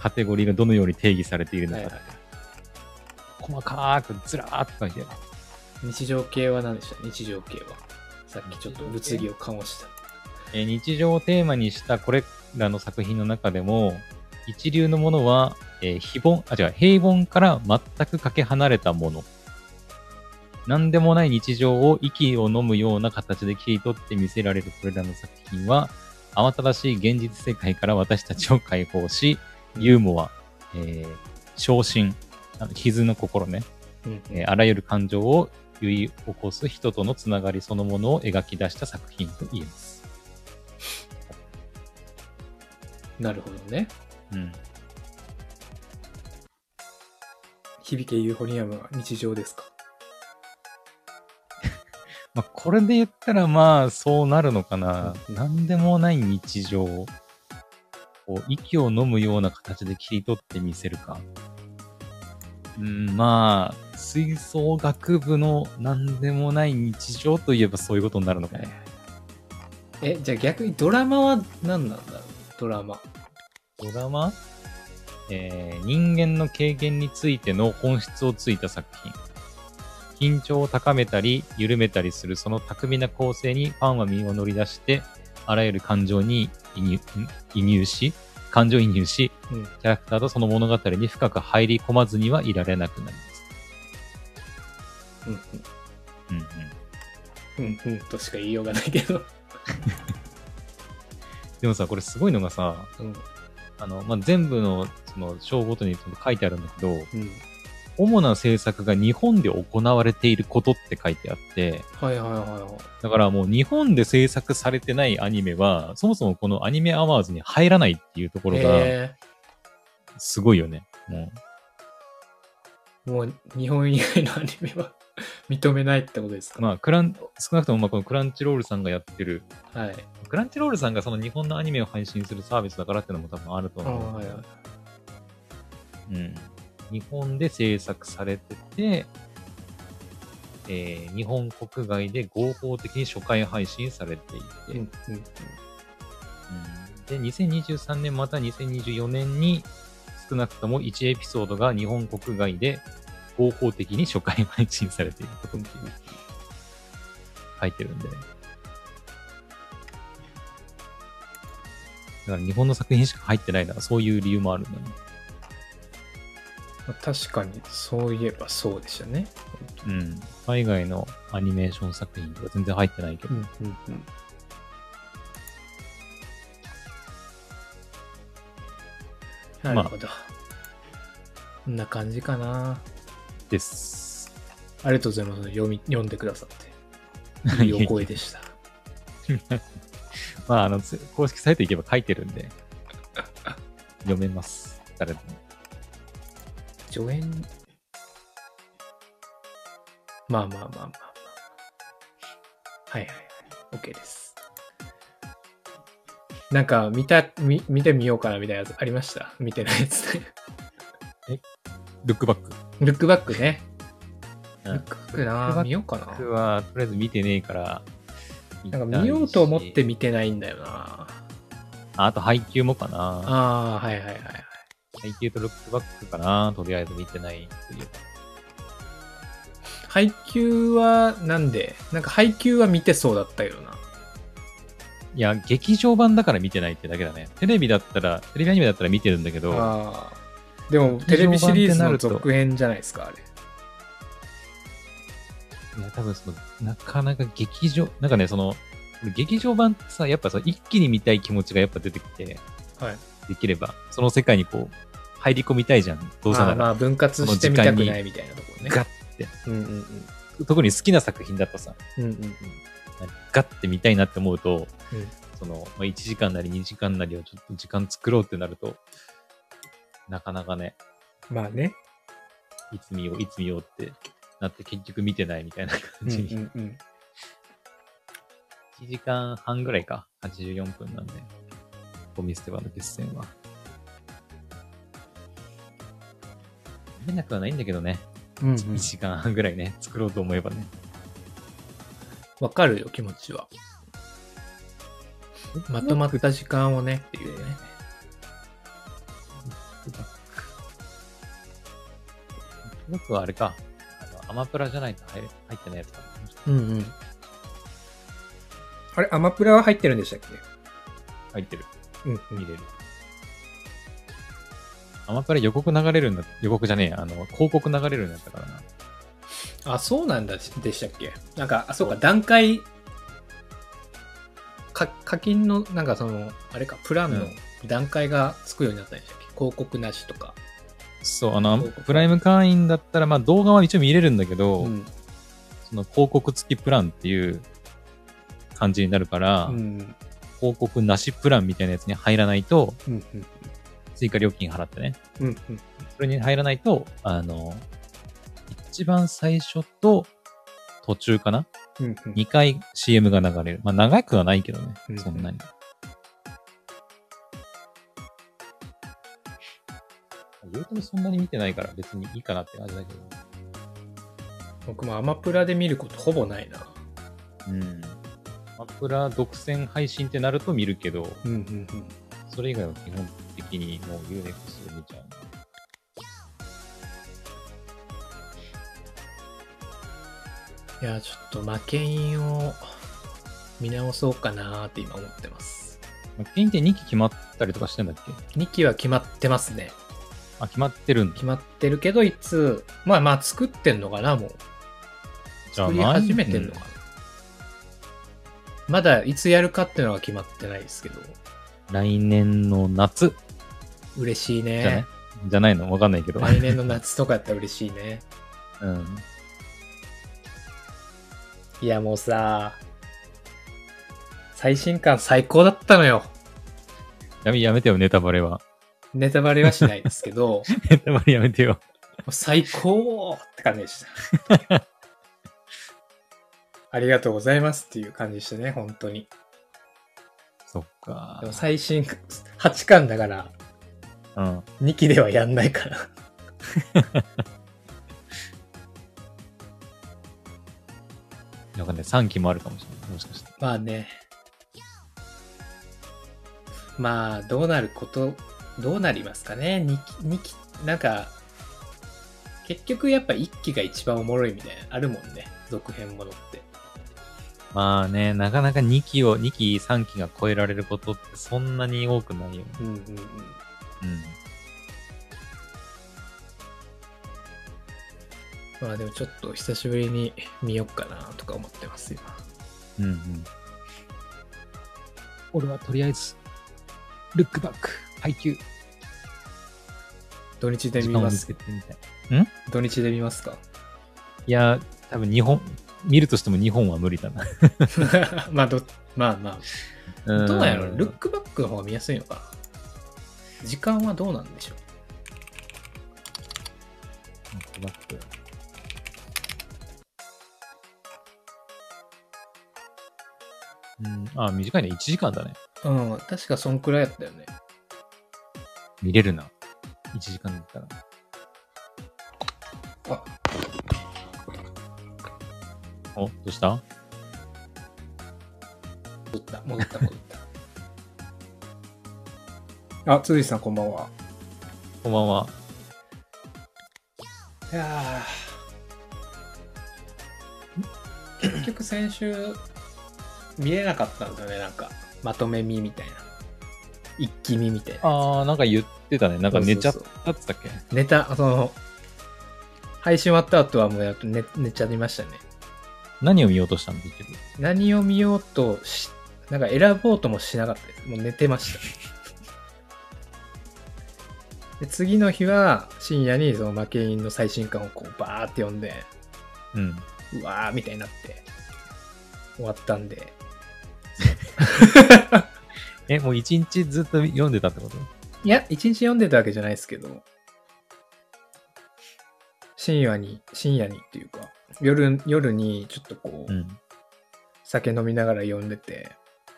カテゴリーがどのように定義されているのか。はいはい、細かくずらーっと書いてある。 日常系は何でした？日常系は。さっきちょっと物議を醸した。 日常をテーマにしたこれらの作品の中でも、一流のものは、平凡から全くかけ離れたもの。何でもない日常を息を飲むような形で切り取って見せられるこれらの作品は、慌ただしい現実世界から私たちを解放し、ユーモア、昇進、傷の心ね、あらゆる感情を揺り起こす人とのつながりそのものを描き出した作品と言えます。 なるほどね。 うん。 響けユーフォニアムは日常ですか？ まあこれで言ったらまあそうなるのかな。何でもない日常を息を飲むような形で切り取ってみせるか。まあ吹奏楽部の何でもない日常といえばそういうことになるのかね。 じゃあ逆にドラマは何なんだろう？ドラマ、 人間の経験についての本質をついた作品。緊張を高めたり緩めたりするその巧みな構成にファンは身を乗り出してあらゆる感情に移入し、キャラクターとその物語に深く入り込まずにはいられなくなります。 としか言いようがないけどでもさ、これすごいのがさ、全部のその章ごとに書いてあるんだけど、主な制作が日本で行われていることって書いてあって、だからもう日本で制作されてないアニメは、そもそもこのアニメアワーズに入らないっていうところが、すごいよね。 もう日本以外のアニメは認めないってことですか？ まあ、少なくともこのクランチロールさんがやってる、 はい。 クランチロールさんがその日本のアニメを配信するサービスだからっていうのも多分あると思う。日本で制作されてて、日本国外で合法的に初回配信されていて、で、2023年また2024年に少なくとも1エピソードが日本国外で合法的に初回配信されていることっていう書いてるんで、だから日本の作品しか入ってないならそういう理由もあるんだね。 確かにそういえばそうでしたね。 海外のアニメーション作品とか全然入ってないけど。 なるほど。こんな感じかな。 です。 ありがとうございます。読んでくださって。いいお声でした。 まあ、公式サイト行けば書いてるんで、読めます。誰でも。 助演。まあ。はいはいはい。OK です。なんか見てみようかなみたいなやつありました？見てないやつで。 ルックバック。 ルックバックね。 ルックバックな、見ようかな。 ルックはとりあえず見てねえから。 なんか見ようと思って見てないんだよな。 あと配給もかな。 はい。 配給とルックバックかな。とりあえず見てないという。 配給はなんで？なんか配給は見てそうだったよな。 いや、劇場版だから見てないってだけだね。テレビアニメだったら見てるんだけど。 でも、テレビシリーズの続編じゃないですか、あれ。 いや、多分なかなかなんかね、劇場版ってさ、やっぱ一気に見たい気持ちがやっぱ出てきて、 はい。 できれば、その世界に入り込みたいじゃん。どうせなら。 分割してみたくないみたいなところね。 ガッて。特に好きな作品だとさ、ガッて見たいなって思うと、1時間なり2時間なりをちょっと時間作ろうってなると、なかなかね。 まあね。 いつ見ようってなって結局見てないみたいな感じに。1時間半ぐらいか。84分なんで。ゴミ捨て場の決戦は。見れなくはないんだけどね。1時間半ぐらいね、作ろうと思えばね。 わかるよ、気持ちは。まとまった時間をね、っていうね。 僕はあれか。アマプラじゃないと入ってないやつか。 あれ、アマプラは入ってるんでしたっけ？ 入ってる。見れる。アマプラ予告流れるんだ。予告じゃねえ。広告流れるんだったからな。 そうなんだでしたっけ？なんか、そうか、段階、課金の、なんかあれか、プランの段階がつくようになったんでしたっけ？広告なしとか。 そう、プライム会員だったら、まあ動画は一応見れるんだけど、広告付きプランっていう感じになるから、広告なしプランみたいなやつに入らないと、追加料金払ってね。それに入らないと、一番最初と途中かな、2回 CM が流れる。まあ長くはないけどね、そんなに。言うてもそんなに見てないから別にいいかなって感じだけど。 僕もアマプラで見ることほぼないな。 アマプラ独占配信ってなると見るけど、それ以外は基本的にもう UNEXT で見ちゃう。 いや、ちょっと負け印を見直そうかなーって今思ってます。 負け印って2期決まったりとかしてんだっけ？ 2 期は決まってますね。 決まってるんだ。 決まってるけど、いつ、まあ作ってんのかな、もう。作り始めてんのかな。まだいつやるかっていうのは決まってないですけど。 来年の夏。 嬉しいね。 じゃないの？わかんないけど。 来年の夏とかやったら嬉しいね。いやもうさ、最新刊最高だったのよ。 やめてよ、ネタバレは。 ネタバレはしないですけど。 ネタバレやめてよ。 最高って感じでした。ありがとうございますっていう感じでしたね、本当に。 そっか。 でも最新8巻だから、2期ではやんないから。 わかんない。3期もあるかもしれない。もしかして。 まあね。まあ、どうなりますかね。2期、なんか、結局やっぱ1期が一番おもろいみたいな、あるもんね。続編ものって。 まあね、なかなか2期、3期が超えられることってそんなに多くないよね。 まあでもちょっと久しぶりに見よっかなとか思ってます今。 俺はとりあえずルックバック配給土日で見ます。土日で見ますか？ いや、多分見るとしても日本は無理だな。 まあどうなんやろ、ルックバックの方が見やすいのかな。時間はどうなんでしょう。 ルックバック。短いね。1時間だね。 確かそんくらいやったよね。 見れるな。1時間だったら。どうした？ 戻った。つづいさんこんばんは。 こんばんは。 いや結局先週見れなかったんですよね。なんかまとめ見みたいな、一気見みたいな。 なんか言ってたね。なんか寝ちゃったって言ったっけ？ 寝た。配信終わった後はもう寝ちゃいましたね。 何を見ようとしたんだけど。 何を見ようとなんか選ぼうともしなかったです。もう寝てました。で次の日は深夜にその負け犬の最新刊をこうバーって読んで、うわーみたいになって終わったんで。 もう一日ずっと読んでたってこと？ いや、一日読んでたわけじゃないですけど、深夜にっていうか、夜にちょっとこう、酒飲みながら読んでて、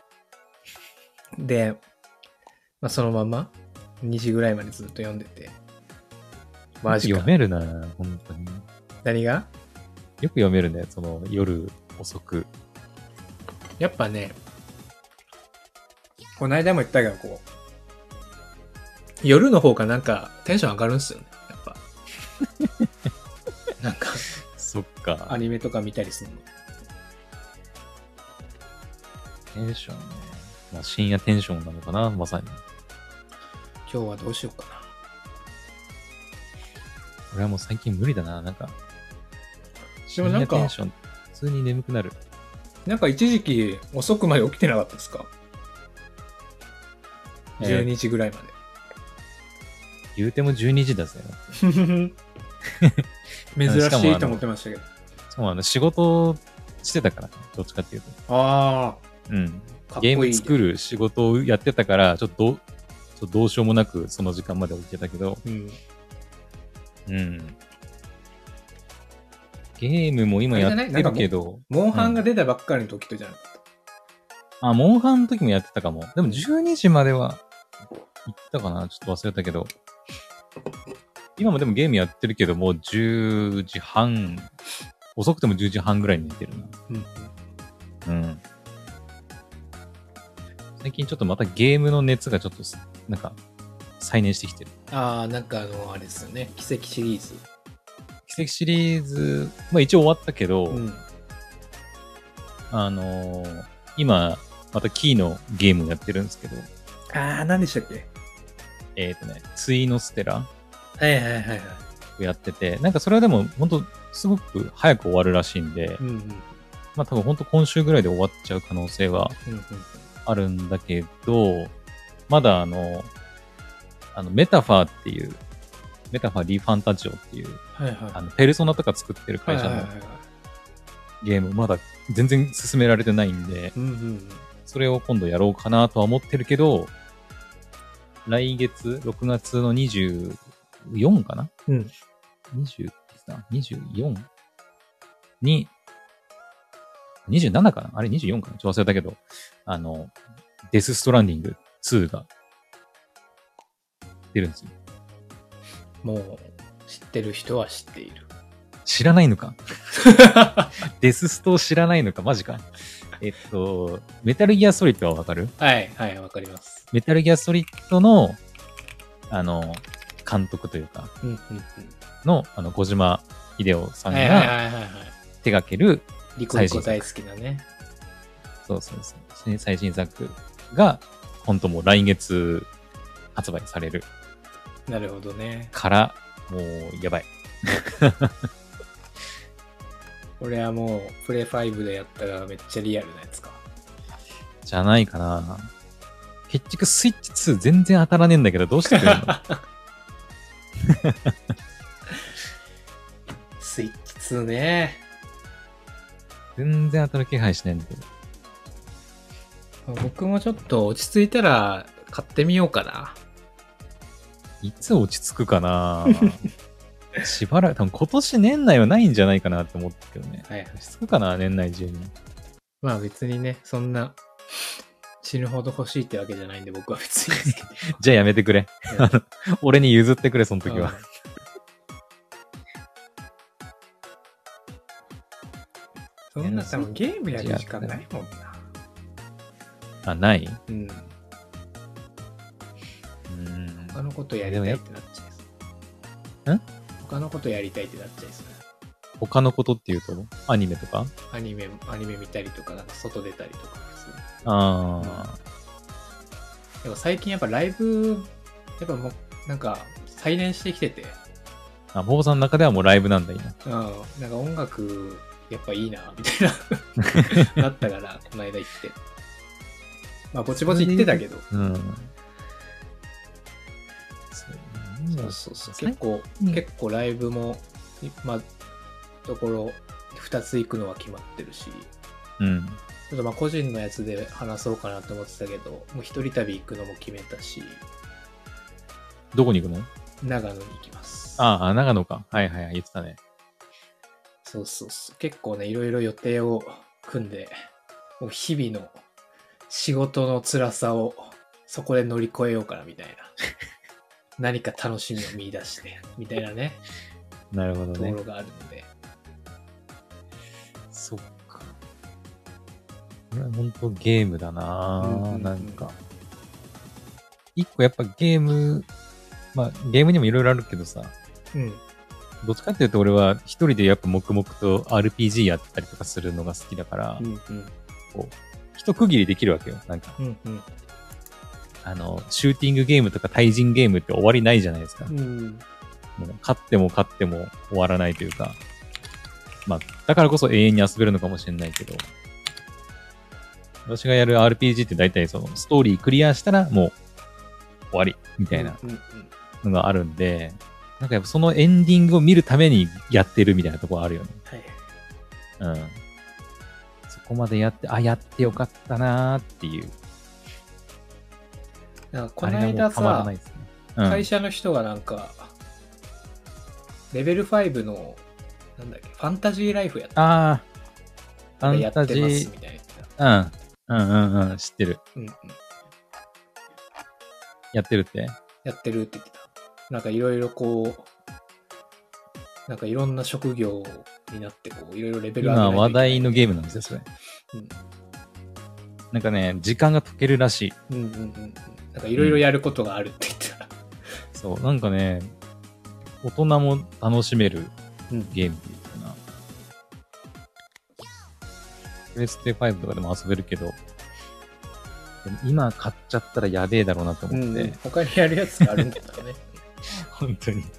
で、そのまま2時ぐらいまでずっと読んでて。 マジか。読めるな、本当に。 何が？ よく読めるね、その夜遅く。 やっぱね、この間も言ったけど、こう、夜の方がなんかテンション上がるんすよね、やっぱ。なんか、 そっか。 アニメとか見たりするの。 テンションね。深夜テンションなのかな、まさに。 今日はどうしようかな。 俺はもう最近無理だな、なんか。 でもなんか、 深夜テンション、普通に眠くなる。 なんか一時期遅くまで起きてなかったですか？12時ぐらいまで。 言うても12時だぜ。 珍しいと思ってましたけど。 そうなんだ。仕事してたから、どっちかっていうと。 ああ。 ゲーム作る仕事をやってたから、ちょっとどうしようもなくその時間まで起きてたけど。ゲームも今やってるけど。 モンハンが出たばっかりの時とじゃなかった。 モンハンの時もやってたかも。でも12時までは行ったかな、ちょっと忘れたけど。今もでもゲームやってるけど、もう10時半、遅くても10時半ぐらいに寝てるな。最近ちょっとまたゲームの熱がちょっと、なんか、再燃してきてる。 なんかあれですよね。奇跡シリーズ。 奇跡シリーズ、一応終わったけど、今、またキーのゲームをやってるんですけど。 何でしたっけ？ ツイノステラやってて、なんかそれはでも本当すごく早く終わるらしいんで、多分本当今週ぐらいで終わっちゃう可能性はあるんだけど、まだメタファーっていう、メタファーリーファンタジオっていう、ペルソナとか作ってる会社のゲーム、まだ全然進められてないんで、それを今度やろうかなとは思ってるけど、来月、6月の24かな?24 に、27かなあれ24かなちょっと忘れたけど、デスストランディング2が出るんですよ。 もう、知ってる人は知っている。 知らないのかデスストを知らないのかマジか。メタルギアソリッドはわかる？ はい、わかります。 メタルギアソリッドの、監督というか、の、小島秀夫さんが手掛けるリコリコ大好きなね。 そう。最新作が、ほんともう来月発売される。 なるほどね。 から、もう、やばい。 これはもう、プレ5でやったらめっちゃリアルなやつか。 じゃないかな。結局、スイッチ2全然当たらねえんだけど、どうしてくれるのスイッチ2ね。 全然当たる気配しないんだけど。 僕もちょっと落ち着いたら買ってみようかな。 いつ落ち着くかなしばらく、多分今年年内はないんじゃないかなって思ったけどね。 はい。 落ち着くかな、年内中に。 まあ別にね、そんな死ぬほど欲しいってわけじゃないんで僕は別にですけど。 じゃあやめてくれ。俺に譲ってくれ、その時は。 そんな多分ゲームやる時間ないもんな。 あ、ない？ うん。他のことやりたいってなっちゃいそう。他のことやりたいってなっちゃいそう。 他のことっていうとアニメとか？ アニメ見たりとか、なんか外出たりとか普通に。 ああ、 でも最近やっぱライブ、やっぱもうなんか再燃してきてて。 あ、ボボさんの中ではもうライブなんだ、今。 なんか音楽やっぱいいな、みたいな、なったから、この間行って。まあぼちぼち行ってたけど。 うん。 そう。結構ライブも、まあ、ところ2つ行くのは決まってるし、 うん。 ちょっとまあ個人のやつで話そうかなと思ってたけど、もう一人旅行くのも決めたし。 どこに行くの？ 長野に行きます。 ああ、長野か。はいはいはい、言ってたね。 そう。結構ね、いろいろ予定を組んで、もう日々の仕事の辛さをそこで乗り越えようかなみたいな。何か楽しみを見出して、みたいなね。 なるほどね。 ところがあるので。 そっか。これは本当ゲームだな、なんか。一個やっぱゲーム、まあゲームにもいろいろあるけどさ。 うん。 どっちかっていうと俺は一人でやっぱ黙々と RPG やったりとかするのが好きだから、こう一区切りできるわけよ。なんか、シューティングゲームとか対人ゲームって終わりないじゃないですか。もう勝っても終わらないというか、まあ、だからこそ永遠に遊べるのかもしれないけど、私がやる RPG って大体そのストーリークリアしたらもう終わりみたいなのがあるんで、なんかやっぱそのエンディングを見るためにやってるみたいなところあるよね。はい。そこまでやって、やってよかったなーっていう。 なんかこの間さ、会社の人がなんか、レベル5の、なんだっけ、ファンタジーライフやった。 ファンタジー。やってますみたいな。 知ってる。やってるって？ やってるって言ってた。なんかいろいろこう、なんかいろんな職業になってこう、いろいろレベル上げないといけない。 今話題のゲームなんですよ、それ。なんかね、時間が解けるらしい。 なんかいろいろやることがあるって言ってた。 そう、なんかね、大人も楽しめるゲームっていうかな。プレステ5とかでも遊べるけど、でも今買っちゃったらやべえだろうなと思って。 他にやるやつがあるんだったらね。 本当に。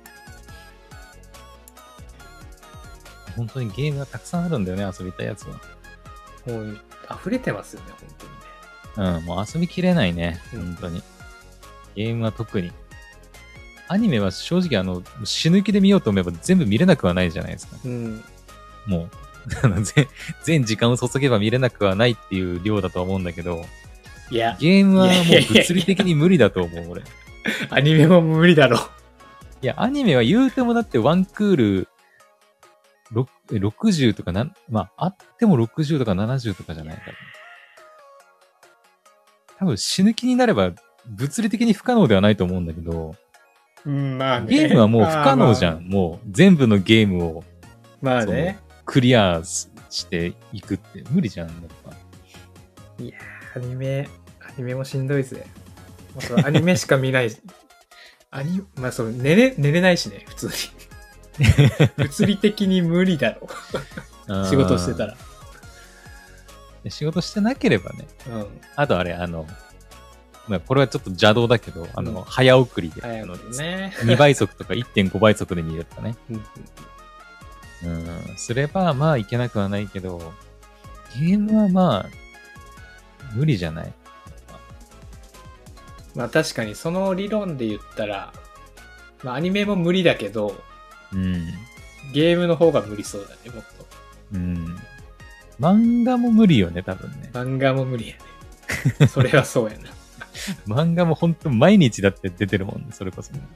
本当にゲームがたくさんあるんだよね、遊びたいやつは。 もう溢れてますよね、本当にね。もう遊びきれないね、本当に。ゲームは特に。アニメは正直死ぬ気で見ようと思えば全部見れなくはないじゃないですか。もう全時間を注げば見れなくはないっていう量だとは思うんだけど、 いやゲームはもう物理的に無理だと思う、俺。 アニメも無理だろ。 いや、アニメは言うてもだってワンクール60とかまあ、あっても60とか70とかじゃないかな。多分死ぬ気になれば物理的に不可能ではないと思うんだけど、 まあね、 ゲームはもう不可能じゃん。もう全部のゲームを、 まあね、 クリアしていくって無理じゃん、やっぱ。 いやー、アニメもしんどいぜ。アニメしか見ない。まあ寝れないしね、普通に。物理的に無理だろ。仕事してたら。 仕事してなければね。あとあれ、これはちょっと邪道だけど、早送りで、2倍速とか 1.5 倍速で見るとかね。すれば、まあいけなくはないけど、ゲームはまあ、無理じゃない？ まあ確かにその理論で言ったら、 まあアニメも無理だけど、 うん。 ゲームの方が無理そうだね、もっと。 うん。漫画も無理よね、多分ね。 漫画も無理やね。それはそうやな。 漫画もほんと毎日だって出てるもんね、それこそね。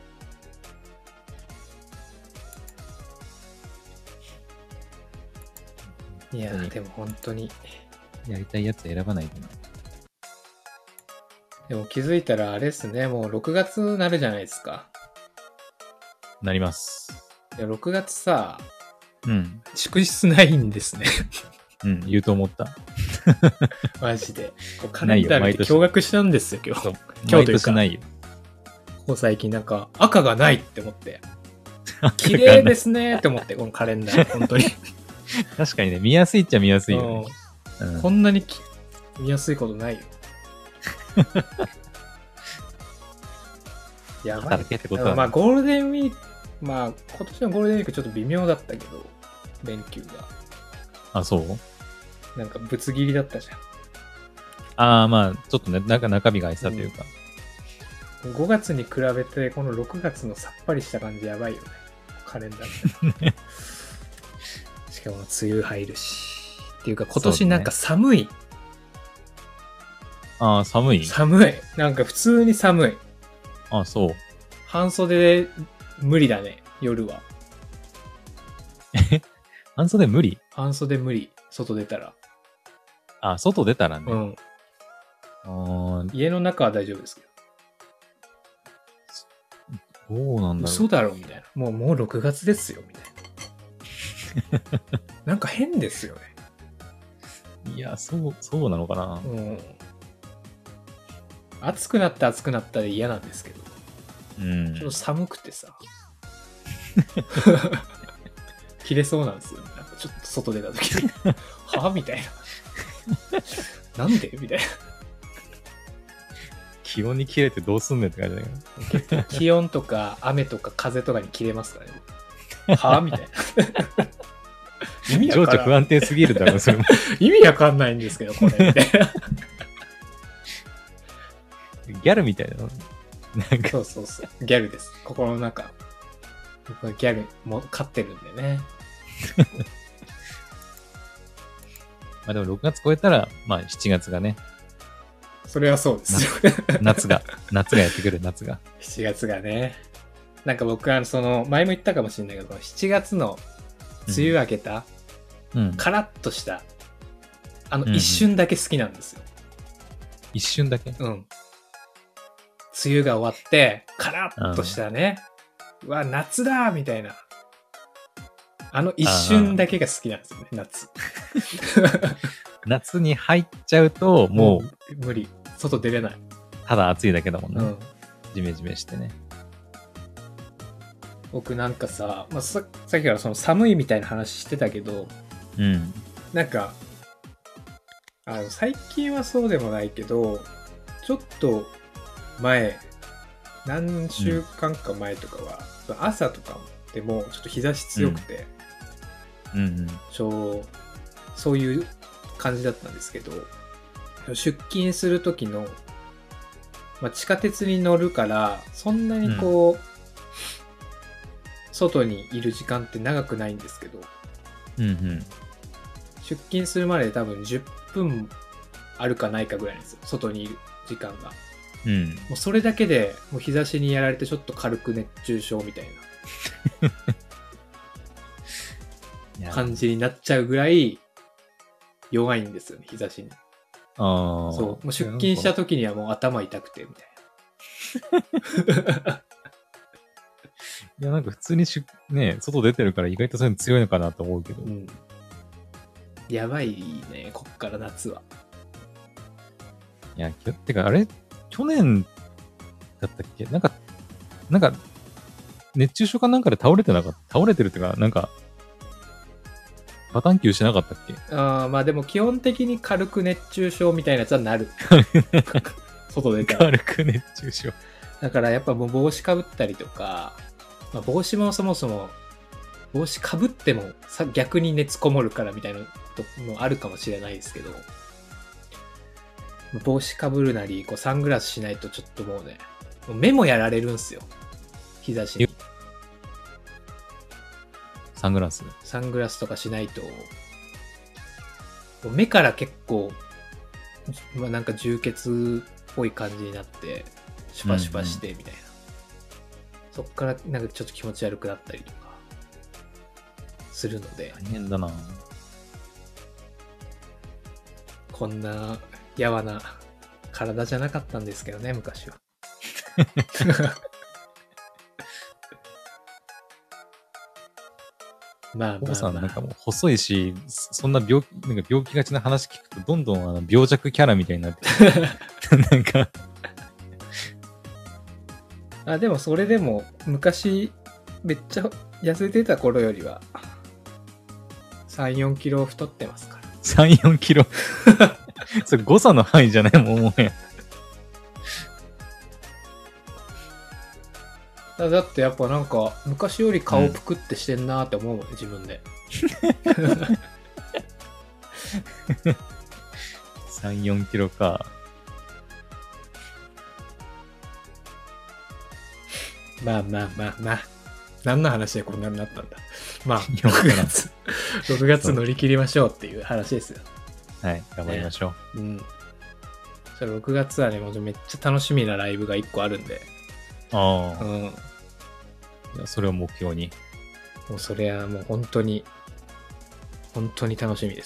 いやー、でも本当に。 やりたいやつ選ばないとな。 でも気づいたらあれっすね、もう6月になるじゃないですか。 なります。 いや、6月さ、 うん。 祝日ないんですね。 うん、言うと思った。 マジで。こうカレンダー見て驚愕したんですよ、今日。 今日というか。ないよ。 ここ最近なんか赤がないって思って。綺麗ですねって思って、このカレンダー、本当に。 確かにね、見やすいっちゃ見やすいよね。 うん、こんなに見やすいことないよ。やばい。 ってことはまあゴールデンウィーク、まあ今年のゴールデンウィークちょっと微妙だったけど、連休が。 あ、そうなんかぶつ切りだったじゃん。 ああ、まあちょっとね、なんか中身が空いてたというか。 5月に比べてこの6月のさっぱりした感じやばいよね。カレンダー。しかも梅雨入るし。っていうか今年なんか寒い。 ああ、寒い。 寒い。なんか普通に寒い。 ああ、そう。 半袖で無理だね、夜は。 半袖無理？ 半袖無理。外出たら。 あ、外出たらね。 うん。 あ、 家の中は大丈夫ですけど。 どうなんだろう。 嘘だろみたいな。もう6月ですよみたいな。なんか変ですよね。 いや、そうなのかな。 うん。暑くなったで嫌なんですけど。 うん。 ちょっと寒くてさ。切れそうなんですよ。なんかちょっと外出た時に。はみたいな。なんでみたいな。 気温に切れてどうすんねんって感じだけど。 気温とか雨とか風とかに切れますからね。はみたいな。 情緒不安定すぎるだろ、それも。 意味わかんないんですけど、これ。みたいな。 ギャルみたいな。 なんかそう。ギャルです。心の中。僕はギャルも飼ってるんでね。 まあでも6月超えたら、まあ7月がね。 それはそうです。 夏がやってくる、夏が。 7月がね。なんか僕は前も言ったかもしれないけど、7月の梅雨明けた、カラッとした、一瞬だけ好きなんですよ。 一瞬だけ？ うん。梅雨が終わって、カラッとしたね。うわ、夏だみたいな。一瞬だけが好きなんですよね、夏。 夏に入っちゃうと、もう無理。外出れない。 ただ暑いだけだもんね。うん。ジメジメしてね。 僕なんかさ、まあ、さっきから寒いみたいな話してたけど、 うん。 なんか、最近はそうでもないけど、ちょっと前、何週間か前とかは、朝とかでもちょっと日差し強くて、そういう感じだったんですけど、出勤する時の、まあ、地下鉄に乗るからそんなに外にいる時間って長くないんですけど、出勤するまで多分10分あるかないかぐらいなんですよ、外にいる時間が。もうそれだけでもう日差しにやられてちょっと軽く熱中症みたいな感じになっちゃうぐらい弱いんですよね、日差しに。もう出勤した時にはもう頭痛くてみたいな。 いや、なんか普通にね、外出てるから意外とそういうの強いのかなと思うけど。 やばいね、こっから夏は。 いや、てかあれ去年だったっけ？なんか、熱中症かなんかで倒れてるってか、なんか、パターン球しなかったっけ？ まあでも基本的に軽く熱中症みたいなやつはなる。外出たら。 軽く熱中症。 だからやっぱもう帽子かぶったりとか、まあ、帽子もそもそも、帽子かぶっても逆に熱こもるからみたいなのもあるかもしれないですけど、帽子かぶるなり、サングラスしないとちょっともうね、もう目もやられるんすよ。日差しに。 サングラスとかしないと、目から結構、まあ、なんか充血っぽい感じになって、シュパシュパしてみたいな。そっからなんかちょっと気持ち悪くなったりとかするので。 大変だな。 こんなやわな体じゃなかったんですけどね、昔は。まあお父さんなんかもう細いし、そんな病気がちな話聞くとどんどん病弱キャラみたいになってなんかでもそれでも昔めっちゃ痩せてた頃よりは3、4キロ太ってますから。 3、4キロそれ誤差の範囲じゃないもん、もうや。 だってやっぱなんか昔より顔ぷくってしてんなーって思うもんね、自分で。 3、4キロか。 まあ。何の話でこんなになったんだ。まあ、6月乗り切りましょうっていう話ですよ。 はい、頑張りましょう。うん。それ6月はね、もうめっちゃ楽しみなライブが1個あるんで。 ああ。うん。それを目標に。 もうそれはもう本当に楽しみです。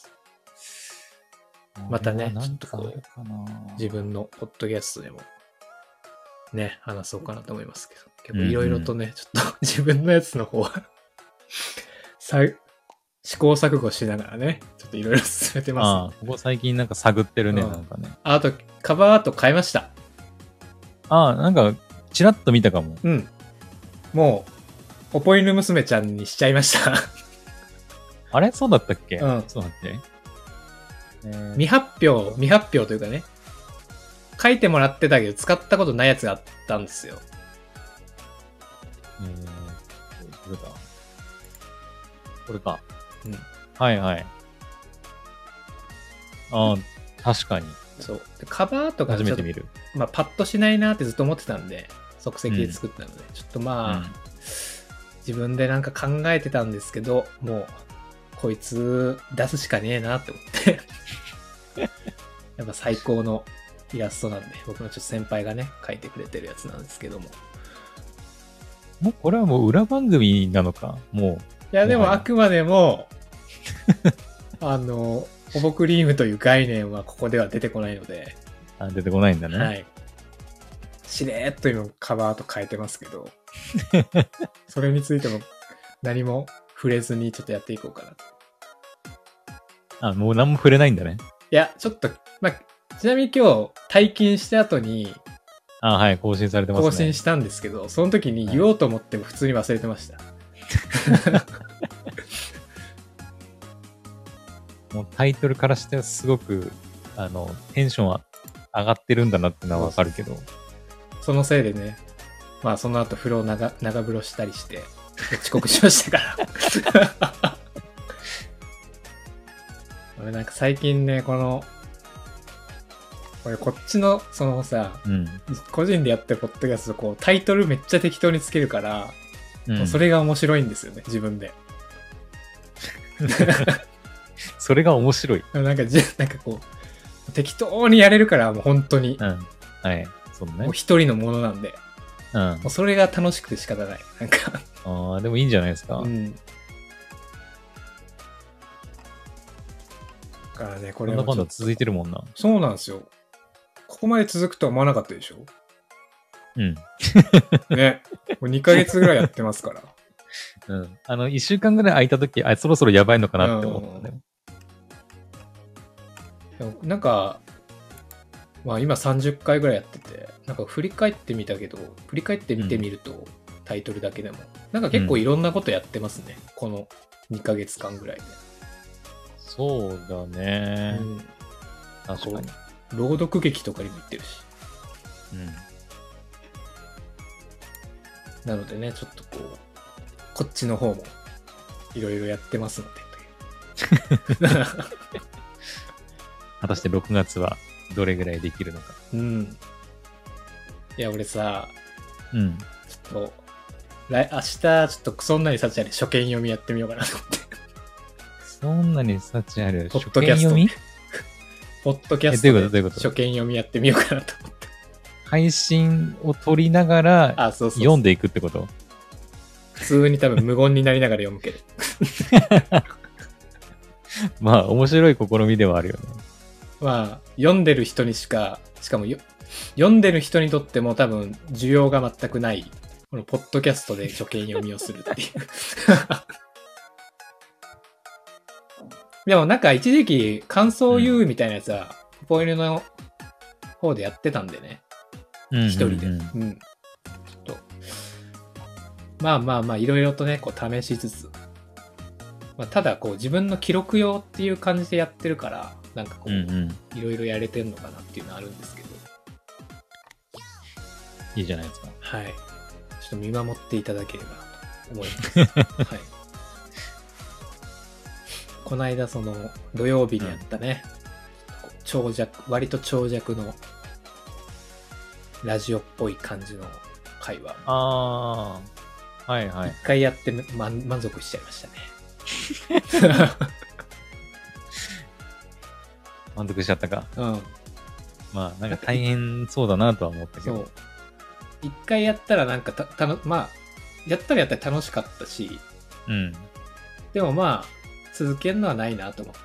またね、ちょっとこう、自分のポッドキャストでもね、話そうかなと思いますけど。結構いろいろとね、ちょっと自分のやつの方は試行錯誤しながらね、ちょっといろいろ進めてます、 ここ最近なんか探ってるね、なんかね。 あと、カバーアート変えました。 なんか、チラッと見たかも。 うん。もう、おぽ犬娘ちゃんにしちゃいました。 あれそうだったっけ？ うん。 そうだっけ？ 未発表というかね、書いてもらってたけど使ったことないやつがあったんですよ。 どれだ？これか。 うん。 はいはい。確かに。 そう。でカバーとか初めて見る。 まあ、パッとしないなってずっと思ってたんで、即席で作ったので、ちょっとまあ、自分でなんか考えてたんですけど、もう、こいつ出すしかねえなって思って。やっぱ最高のイラストなんで、僕のちょっと先輩がね、描いてくれてるやつなんですけども。 もうこれはもう裏番組なのか、もう。 いや、でもあくまでも、おぼクリームという概念はここでは出てこないので。 出てこないんだね。 はい。しれーっと今カバーと変えてますけど、それについても何も触れずにちょっとやっていこうかな。もう何も触れないんだね。 いや、ちょっと、まあ、ちなみに今日退勤した後に、 はい、更新されてますね。 更新したんですけど、その時に言おうと思っても普通に忘れてました。 もうタイトルからしてすごく、テンションは上がってるんだなってのはわかるけど。 そのせいでね、まあその後長風呂したりして遅刻しましたから俺なんか最近ね、俺こっちのそのさ、個人でやってるポッドキャストこうタイトルめっちゃ適当につけるから、それが面白いんですよね、自分で。 それが面白い。 なんかこう適当にやれるからもう本当に。 はい。そうね。 もう一人のものなんで。もうそれが楽しくて仕方ない。なんかでもいいんじゃないですか。 だからね、これは。まだ続いてるもんな。 そうなんですよ。ここまで続くとは思わなかったでしょ？ね。もう2ヶ月ぐらいやってますから。 1週間ぐらい空いた時、そろそろやばいのかなって思ったね。 なんか、まあ今30回ぐらいやってて、なんか振り返ってみて見てみると、タイトルだけでも。なんか結構いろんなことやってますね。この2ヶ月間ぐらいで。 そうだね。確かに。 朗読劇とかにも行ってるし。なのでね、ちょっとこっちの方もいろいろやってますのでという。 果たして6月はどれぐらいできるのか。 いや、俺さ、ちょっと明日、ちょっとそんなに幸あれ初見読みやってみようかなと思って。 そんなに幸あるポ初ッドキャスト見読みポッドキャストでどういうこと初見読みやってみようかなと思って。 配信を撮りながらそう読んでいくってこと？ 普通に多分無言になりながら読むけど。 まあ、面白い試みではあるよね。 まあ、読んでる人にしかも読んでる人にとっても多分需要が全くない、このポッドキャストで初見読みをするっていう。でもなんか一時期感想を言うみたいなやつは、ポポイルの方でやってたんでね。一人で。ちょっと。まあ、いろいろとね、こう試しつつ。まあ、ただこう自分の記録用っていう感じでやってるから、なんかこう、いろいろやれてんのかなっていうのはあるんですけど。 いいじゃないですか。 はい。ちょっと見守っていただければなと思います。はい。この間その土曜日にやったね、割と長尺のラジオっぽい感じの会話。 はいはい。 一回やって満足しちゃいましたね。 満足しちゃったか。 うん。 まあ、なんか大変そうだなとは思ったけど。 そう。一回やったらなんかまあ、やったら楽しかったし、でもまあ、続けるのはないなと思って。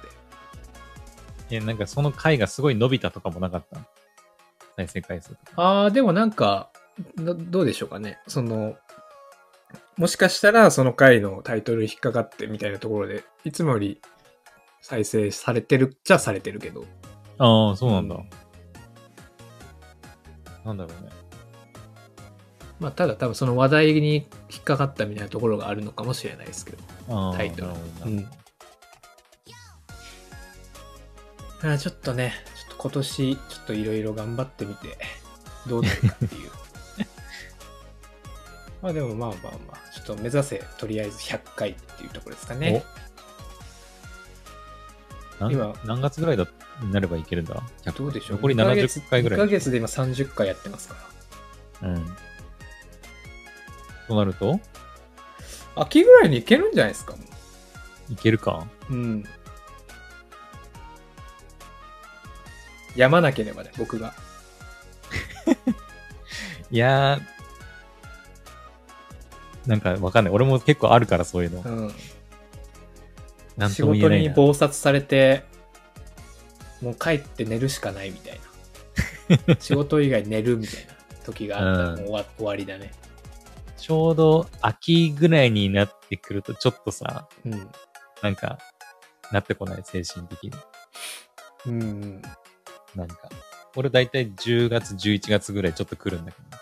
なんかその回がすごい伸びたとかもなかった？再生回数とか。 でもなんか、どうでしょうかね。もしかしたらその回のタイトル引っかかってみたいなところで、いつもより再生されてるっちゃされてるけど。 そうなんだ。なんだろうね。 まあ、ただ多分その話題に引っかかったみたいなところがあるのかもしれないですけど。タイトル。ちょっとね、今年ちょっといろいろ頑張ってみて、どうなるかっていう。まあでもまあ、ちょっと目指せ、とりあえず100回っていうところですかね。 今、何月ぐらいになればいけるんだ？ どうでしょう？ 残り70回ぐらい。 1ヶ月で今30回やってますから。 となると秋ぐらいにいけるんじゃないですか？ いけるか？ やまなければね、僕が。 いやなんかわかんない。俺も結構あるから、そういうの。なんとも言えないな。仕事に忙殺されて、もう帰って寝るしかないみたいな。仕事以外寝るみたいな時があったらもう終わりだね。 ちょうど秋ぐらいになってくると、ちょっとさ、なんか、なってこない、精神的に。なんか、俺だいたい10月、11月ぐらいちょっと来るんだけど。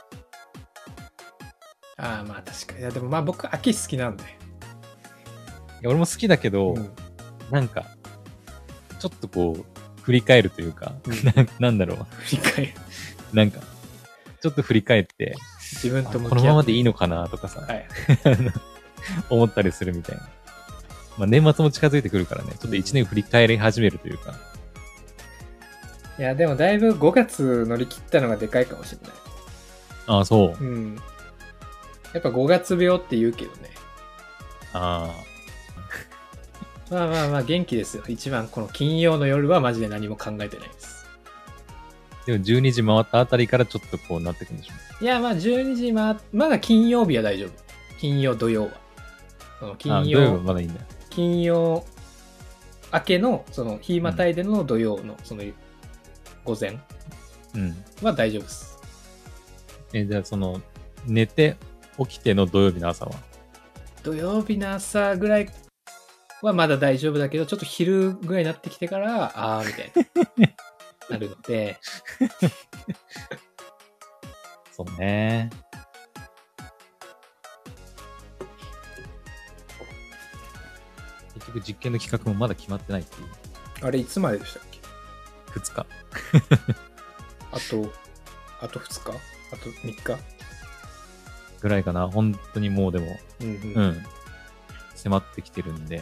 まあ確かに。いやでもまあ僕秋好きなんで。いや俺も好きだけど、なんか、ちょっとこう、振り返るというか、なんだろう。 振り返る。 なんか、ちょっと振り返って、 自分と向き合ってこのままでいいのかなとかさ、思ったりするみたいな。まあ年末も近づいてくるからね、ちょっと1年振り返り始めるというか。 いや、でもだいぶ5月乗り切ったのがでかいかもしれない。 そう。 やっぱ5月病って言うけどね。まあ元気ですよ。一番この金曜の夜はマジで何も考えてないです。 でも12時回ったあたりからちょっとこうなってくるんでしょう。 いや、まあ12時まだ金曜日は大丈夫。金曜、土曜は。 土曜はまだいいんだよ。 金曜明けの、その日またいでの土曜の、その午前は大丈夫です。 じゃあその、寝て起きての土曜日の朝は？ 土曜日の朝ぐらいはまだ大丈夫だけど、ちょっと昼ぐらいになってきてから、みたいな、なるので。 そうね。結局実験の企画もまだ決まってないっていう。 あれいつまででしたっけ ？2日。 あと2日？あと3日ぐらいかな。本当にもうでも、迫ってきてるんで。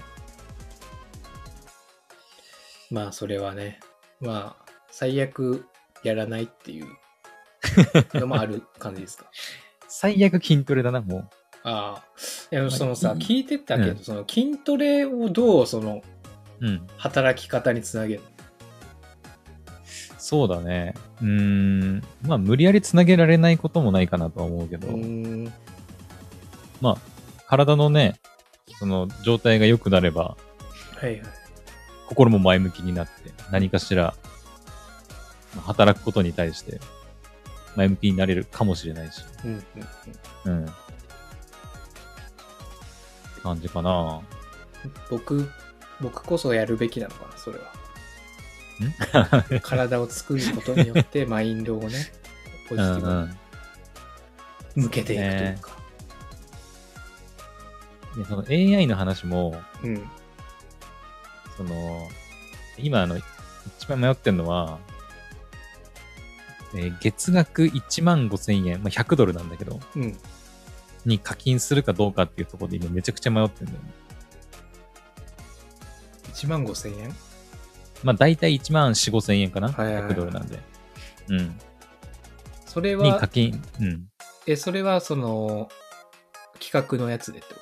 まあそれはね、まあ最悪やらないっていうのもある感じですか？ 最悪筋トレだな、もああ。いや、そのさ、聞いてたけど、その筋トレをどう、働き方につなげる？ そうだね。まあ、無理やりつなげられないこともないかなとは思うけど、まあ、体のね、その状態が良くなれば、 はいはい。 心も前向きになって、何かしら、働くことに対して前向きになれるかもしれないし。って感じかな。 僕こそやるべきなのかな、それは。体を作ることによってマインドをね、ポジティブに向けていくというか。 いや、その AI の話も、今一番迷ってるのは、月額15,000円、まあ、100ドルなんだけど、に課金するかどうかっていうところで今めちゃくちゃ迷ってるんだよね。 15,000円？ まあ大体14,000、5,000円かな、100ドルなんで。 それは、 に課金。 それは企画のやつでってこと？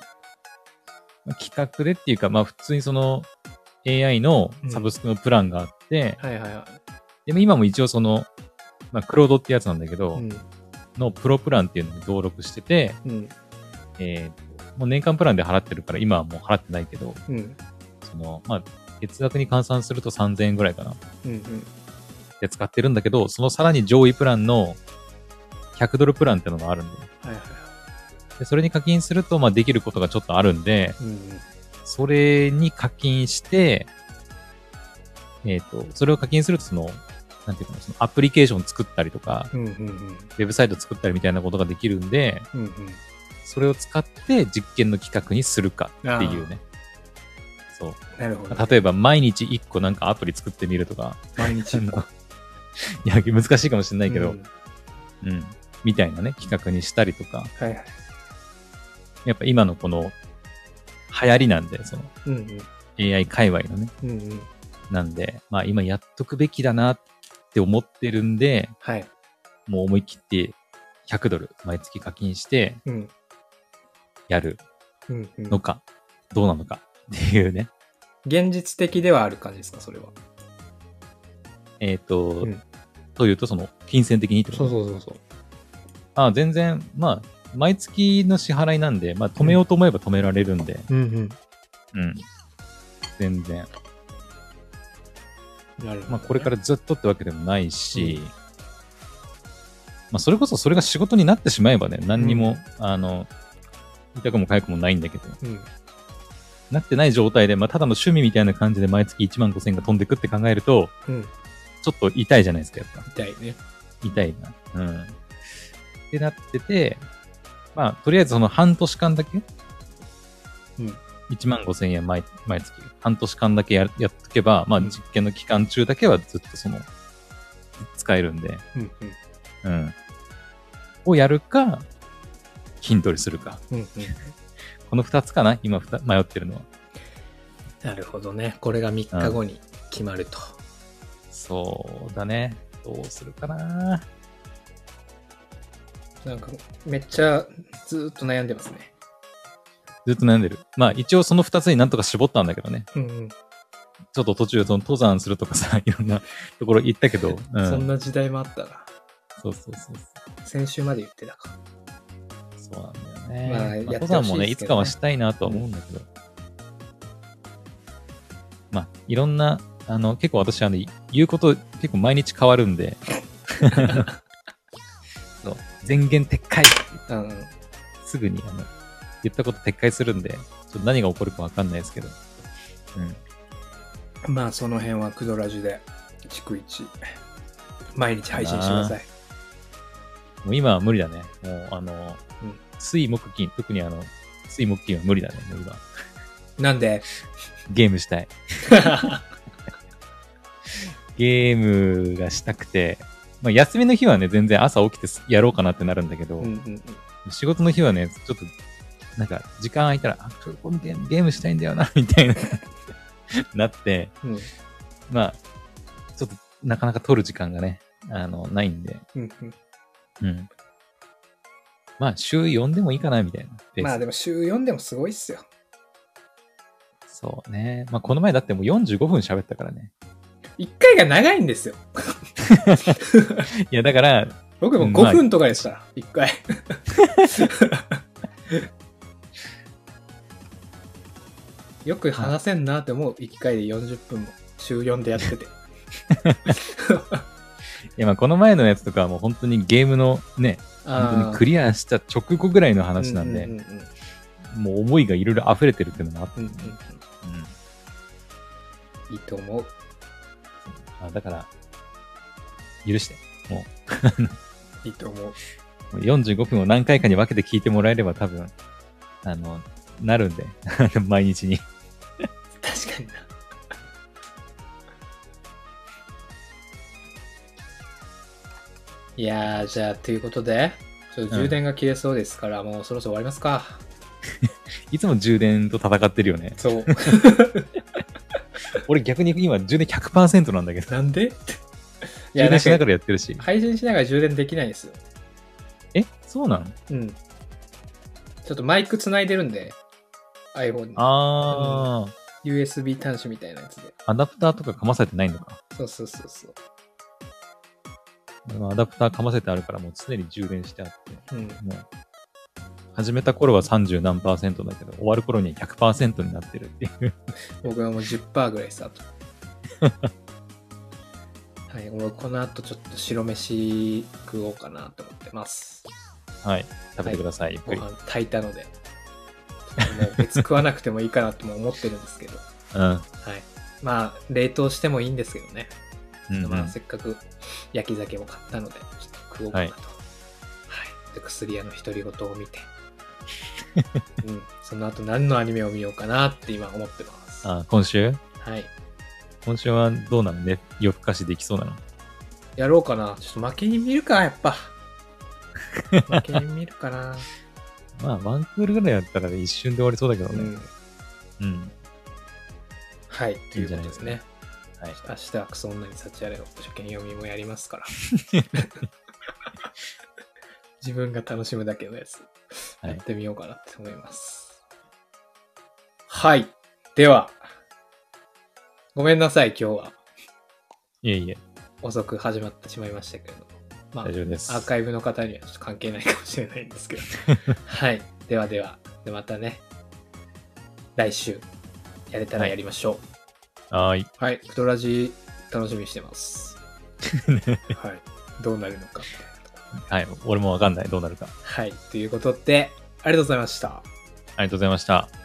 企画でっていうか、まあ普通にAI のサブスクのプランがあって、でも今も一応まあクロードってやつなんだけど、のプロプランっていうのに登録してて、もう年間プランで払ってるから今はもう払ってないけど、まあ月額に換算すると3,000円ぐらいかな。で使ってるんだけど、そのさらに上位プランの100ドルプランってのがあるんで、でそれに課金すると、まあできることがちょっとあるんで、それに課金して、それを課金するとなんていうかな、アプリケーション作ったりとか、ウェブサイト作ったりみたいなことができるんで、それを使って実験の企画にするかっていうね。そう。 なるほど。 例えば毎日1個なんかアプリ作ってみるとか。 毎日1個。 いや、難しいかもしれないけど、みたいなね、企画にしたりとか。やっぱ今のこの流行りなんで、AI 界隈のね。なんで、まあ今やっとくべきだなって思ってるんで、もう思い切って100ドル毎月課金して、やるのか、どうなのかっていうね。 現実的ではある感じですか、それは。 というと、金銭的にってこと？ そう。 あ、全然、まあ、毎月の支払いなんで、まあ、止めようと思えば止められるんで。全然。まあ、これからずっとってわけでもないし、まあ、それこそそれが仕事になってしまえばね、何にも、痛くも痒くもないんだけど、なってない状態で、まあ、ただの趣味みたいな感じで毎月15,000円が飛んでくって考えると、ちょっと痛いじゃないですか、やっぱ。 痛いね。 痛いな。ってなってて、まあ、とりあえず半年間だけ、15,000円毎月、半年間だけやっとけば、まあ、実験の期間中だけはずっと使えるんで、をやるか、筋トレするか。この2つかな今迷ってるのは。 なるほどね。これが3日後に決まると。 そうだね。どうするかな。 なんかめっちゃずっと悩んでますね。 ずっと悩んでる。まあ一応その2つになんとか絞ったんだけどね。ちょっと途中登山するとかさ、いろんなところ行ったけど。 そんな時代もあったな。 そう。 先週まで言ってたか。 そうなんだよね。 まあ、 登山もね、いつかはしたいなとは思うんだけど。まあ、いろんな、結構私言うこと結構毎日変わるんで。そう。前言撤回すぐに言ったこと撤回するんで、ちょっと何が起こるかわかんないですけど。 まあ、その辺はクドラジで、逐一、毎日配信してください。 もう今は無理だね。もう水木金、特に水木金は無理だね、もう今。 なんで？ ゲームしたい。ゲームがしたくて、まあ、休みの日はね、全然朝起きてやろうかなってなるんだけど、仕事の日はね、ちょっと、なんか、時間空いたら、このゲームしたいんだよな、みたいな、なって、まあ、ちょっと、なかなか取る時間がね、ないんで、 まあ、週4でもいいかな、みたいなペース。 まあでも週4でもすごいっすよ。 そうね。まあ、この前だってもう45分喋ったからね。 1回が長いんですよ。 いや、だから、 僕も5分とかですから、1回。よく話せんなって思う、1回で40分も、週4でやってて。 いや、まあこの前のやつとかはもう本当にゲームのね、本当にクリアした直後ぐらいの話なんで、もう思いがいろいろ溢れてるっていうのもあって、 いいと思う。 だから、許して、もう。いいと思う。 45分を何回かに分けて聞いてもらえれば多分、なるんで、毎日に。 確かにな。いやー、じゃあ、ということで、ちょっと充電が切れそうですから、もうそろそろ終わりますか。 いつも充電と戦ってるよね。 そう。 俺逆に今充電 100% なんだけど。 なんで充電しながらやってるし。 配信しながら充電できないんですよ。 そうなの？ うん。ちょっとマイクつないでるんで、iPhone に。USB 端子みたいなやつで。 アダプターとかかまされてないのか。 そうそうそうそう。 アダプターかませてあるからもう常に充電してあって、 もう始めた頃は30何%だけど、終わる頃には 100% になってるっていう。 僕はもう 10% ぐらいスタート。はい、俺この後ちょっと白飯食おうかなと思ってます。 はい、食べてください。 ご飯炊いたので、もう別食わなくてもいいかなとも思ってるんですけど、はい。まあ冷凍してもいいんですけどね。まあせっかく焼き鮭も買ったので、ちょっと食おうかなと。はい。で、薬屋の独り言を見て、その後何のアニメを見ようかなって今思ってます。 今週？ はい。 今週はどうなのね？夜更かしできそうなの？ やろうかな。ちょっと負けに見るか、やっぱ。負けに見るかな。 まあ、ワンクールぐらいやったら一瞬で終わりそうだけどね。 はい、ということですね。 はい、 明日はクソ女に幸あれの初見読みもやりますから。自分が楽しむだけのやつ、やってみようかなって思います。はい。では、ごめんなさい、今日は。 いえいえ。 遅く始まってしまいましたけれども。まあ、 大丈夫です。 アーカイブの方にはちょっと関係ないかもしれないんですけど。はい。ではでは、またね、来週やれたらやりましょう。はい。 はい。クトラジ楽しみにしてます。はい。どうなるのか。 はい。俺もわかんない。どうなるか。 はい。ということで、ありがとうございました。 ありがとうございました。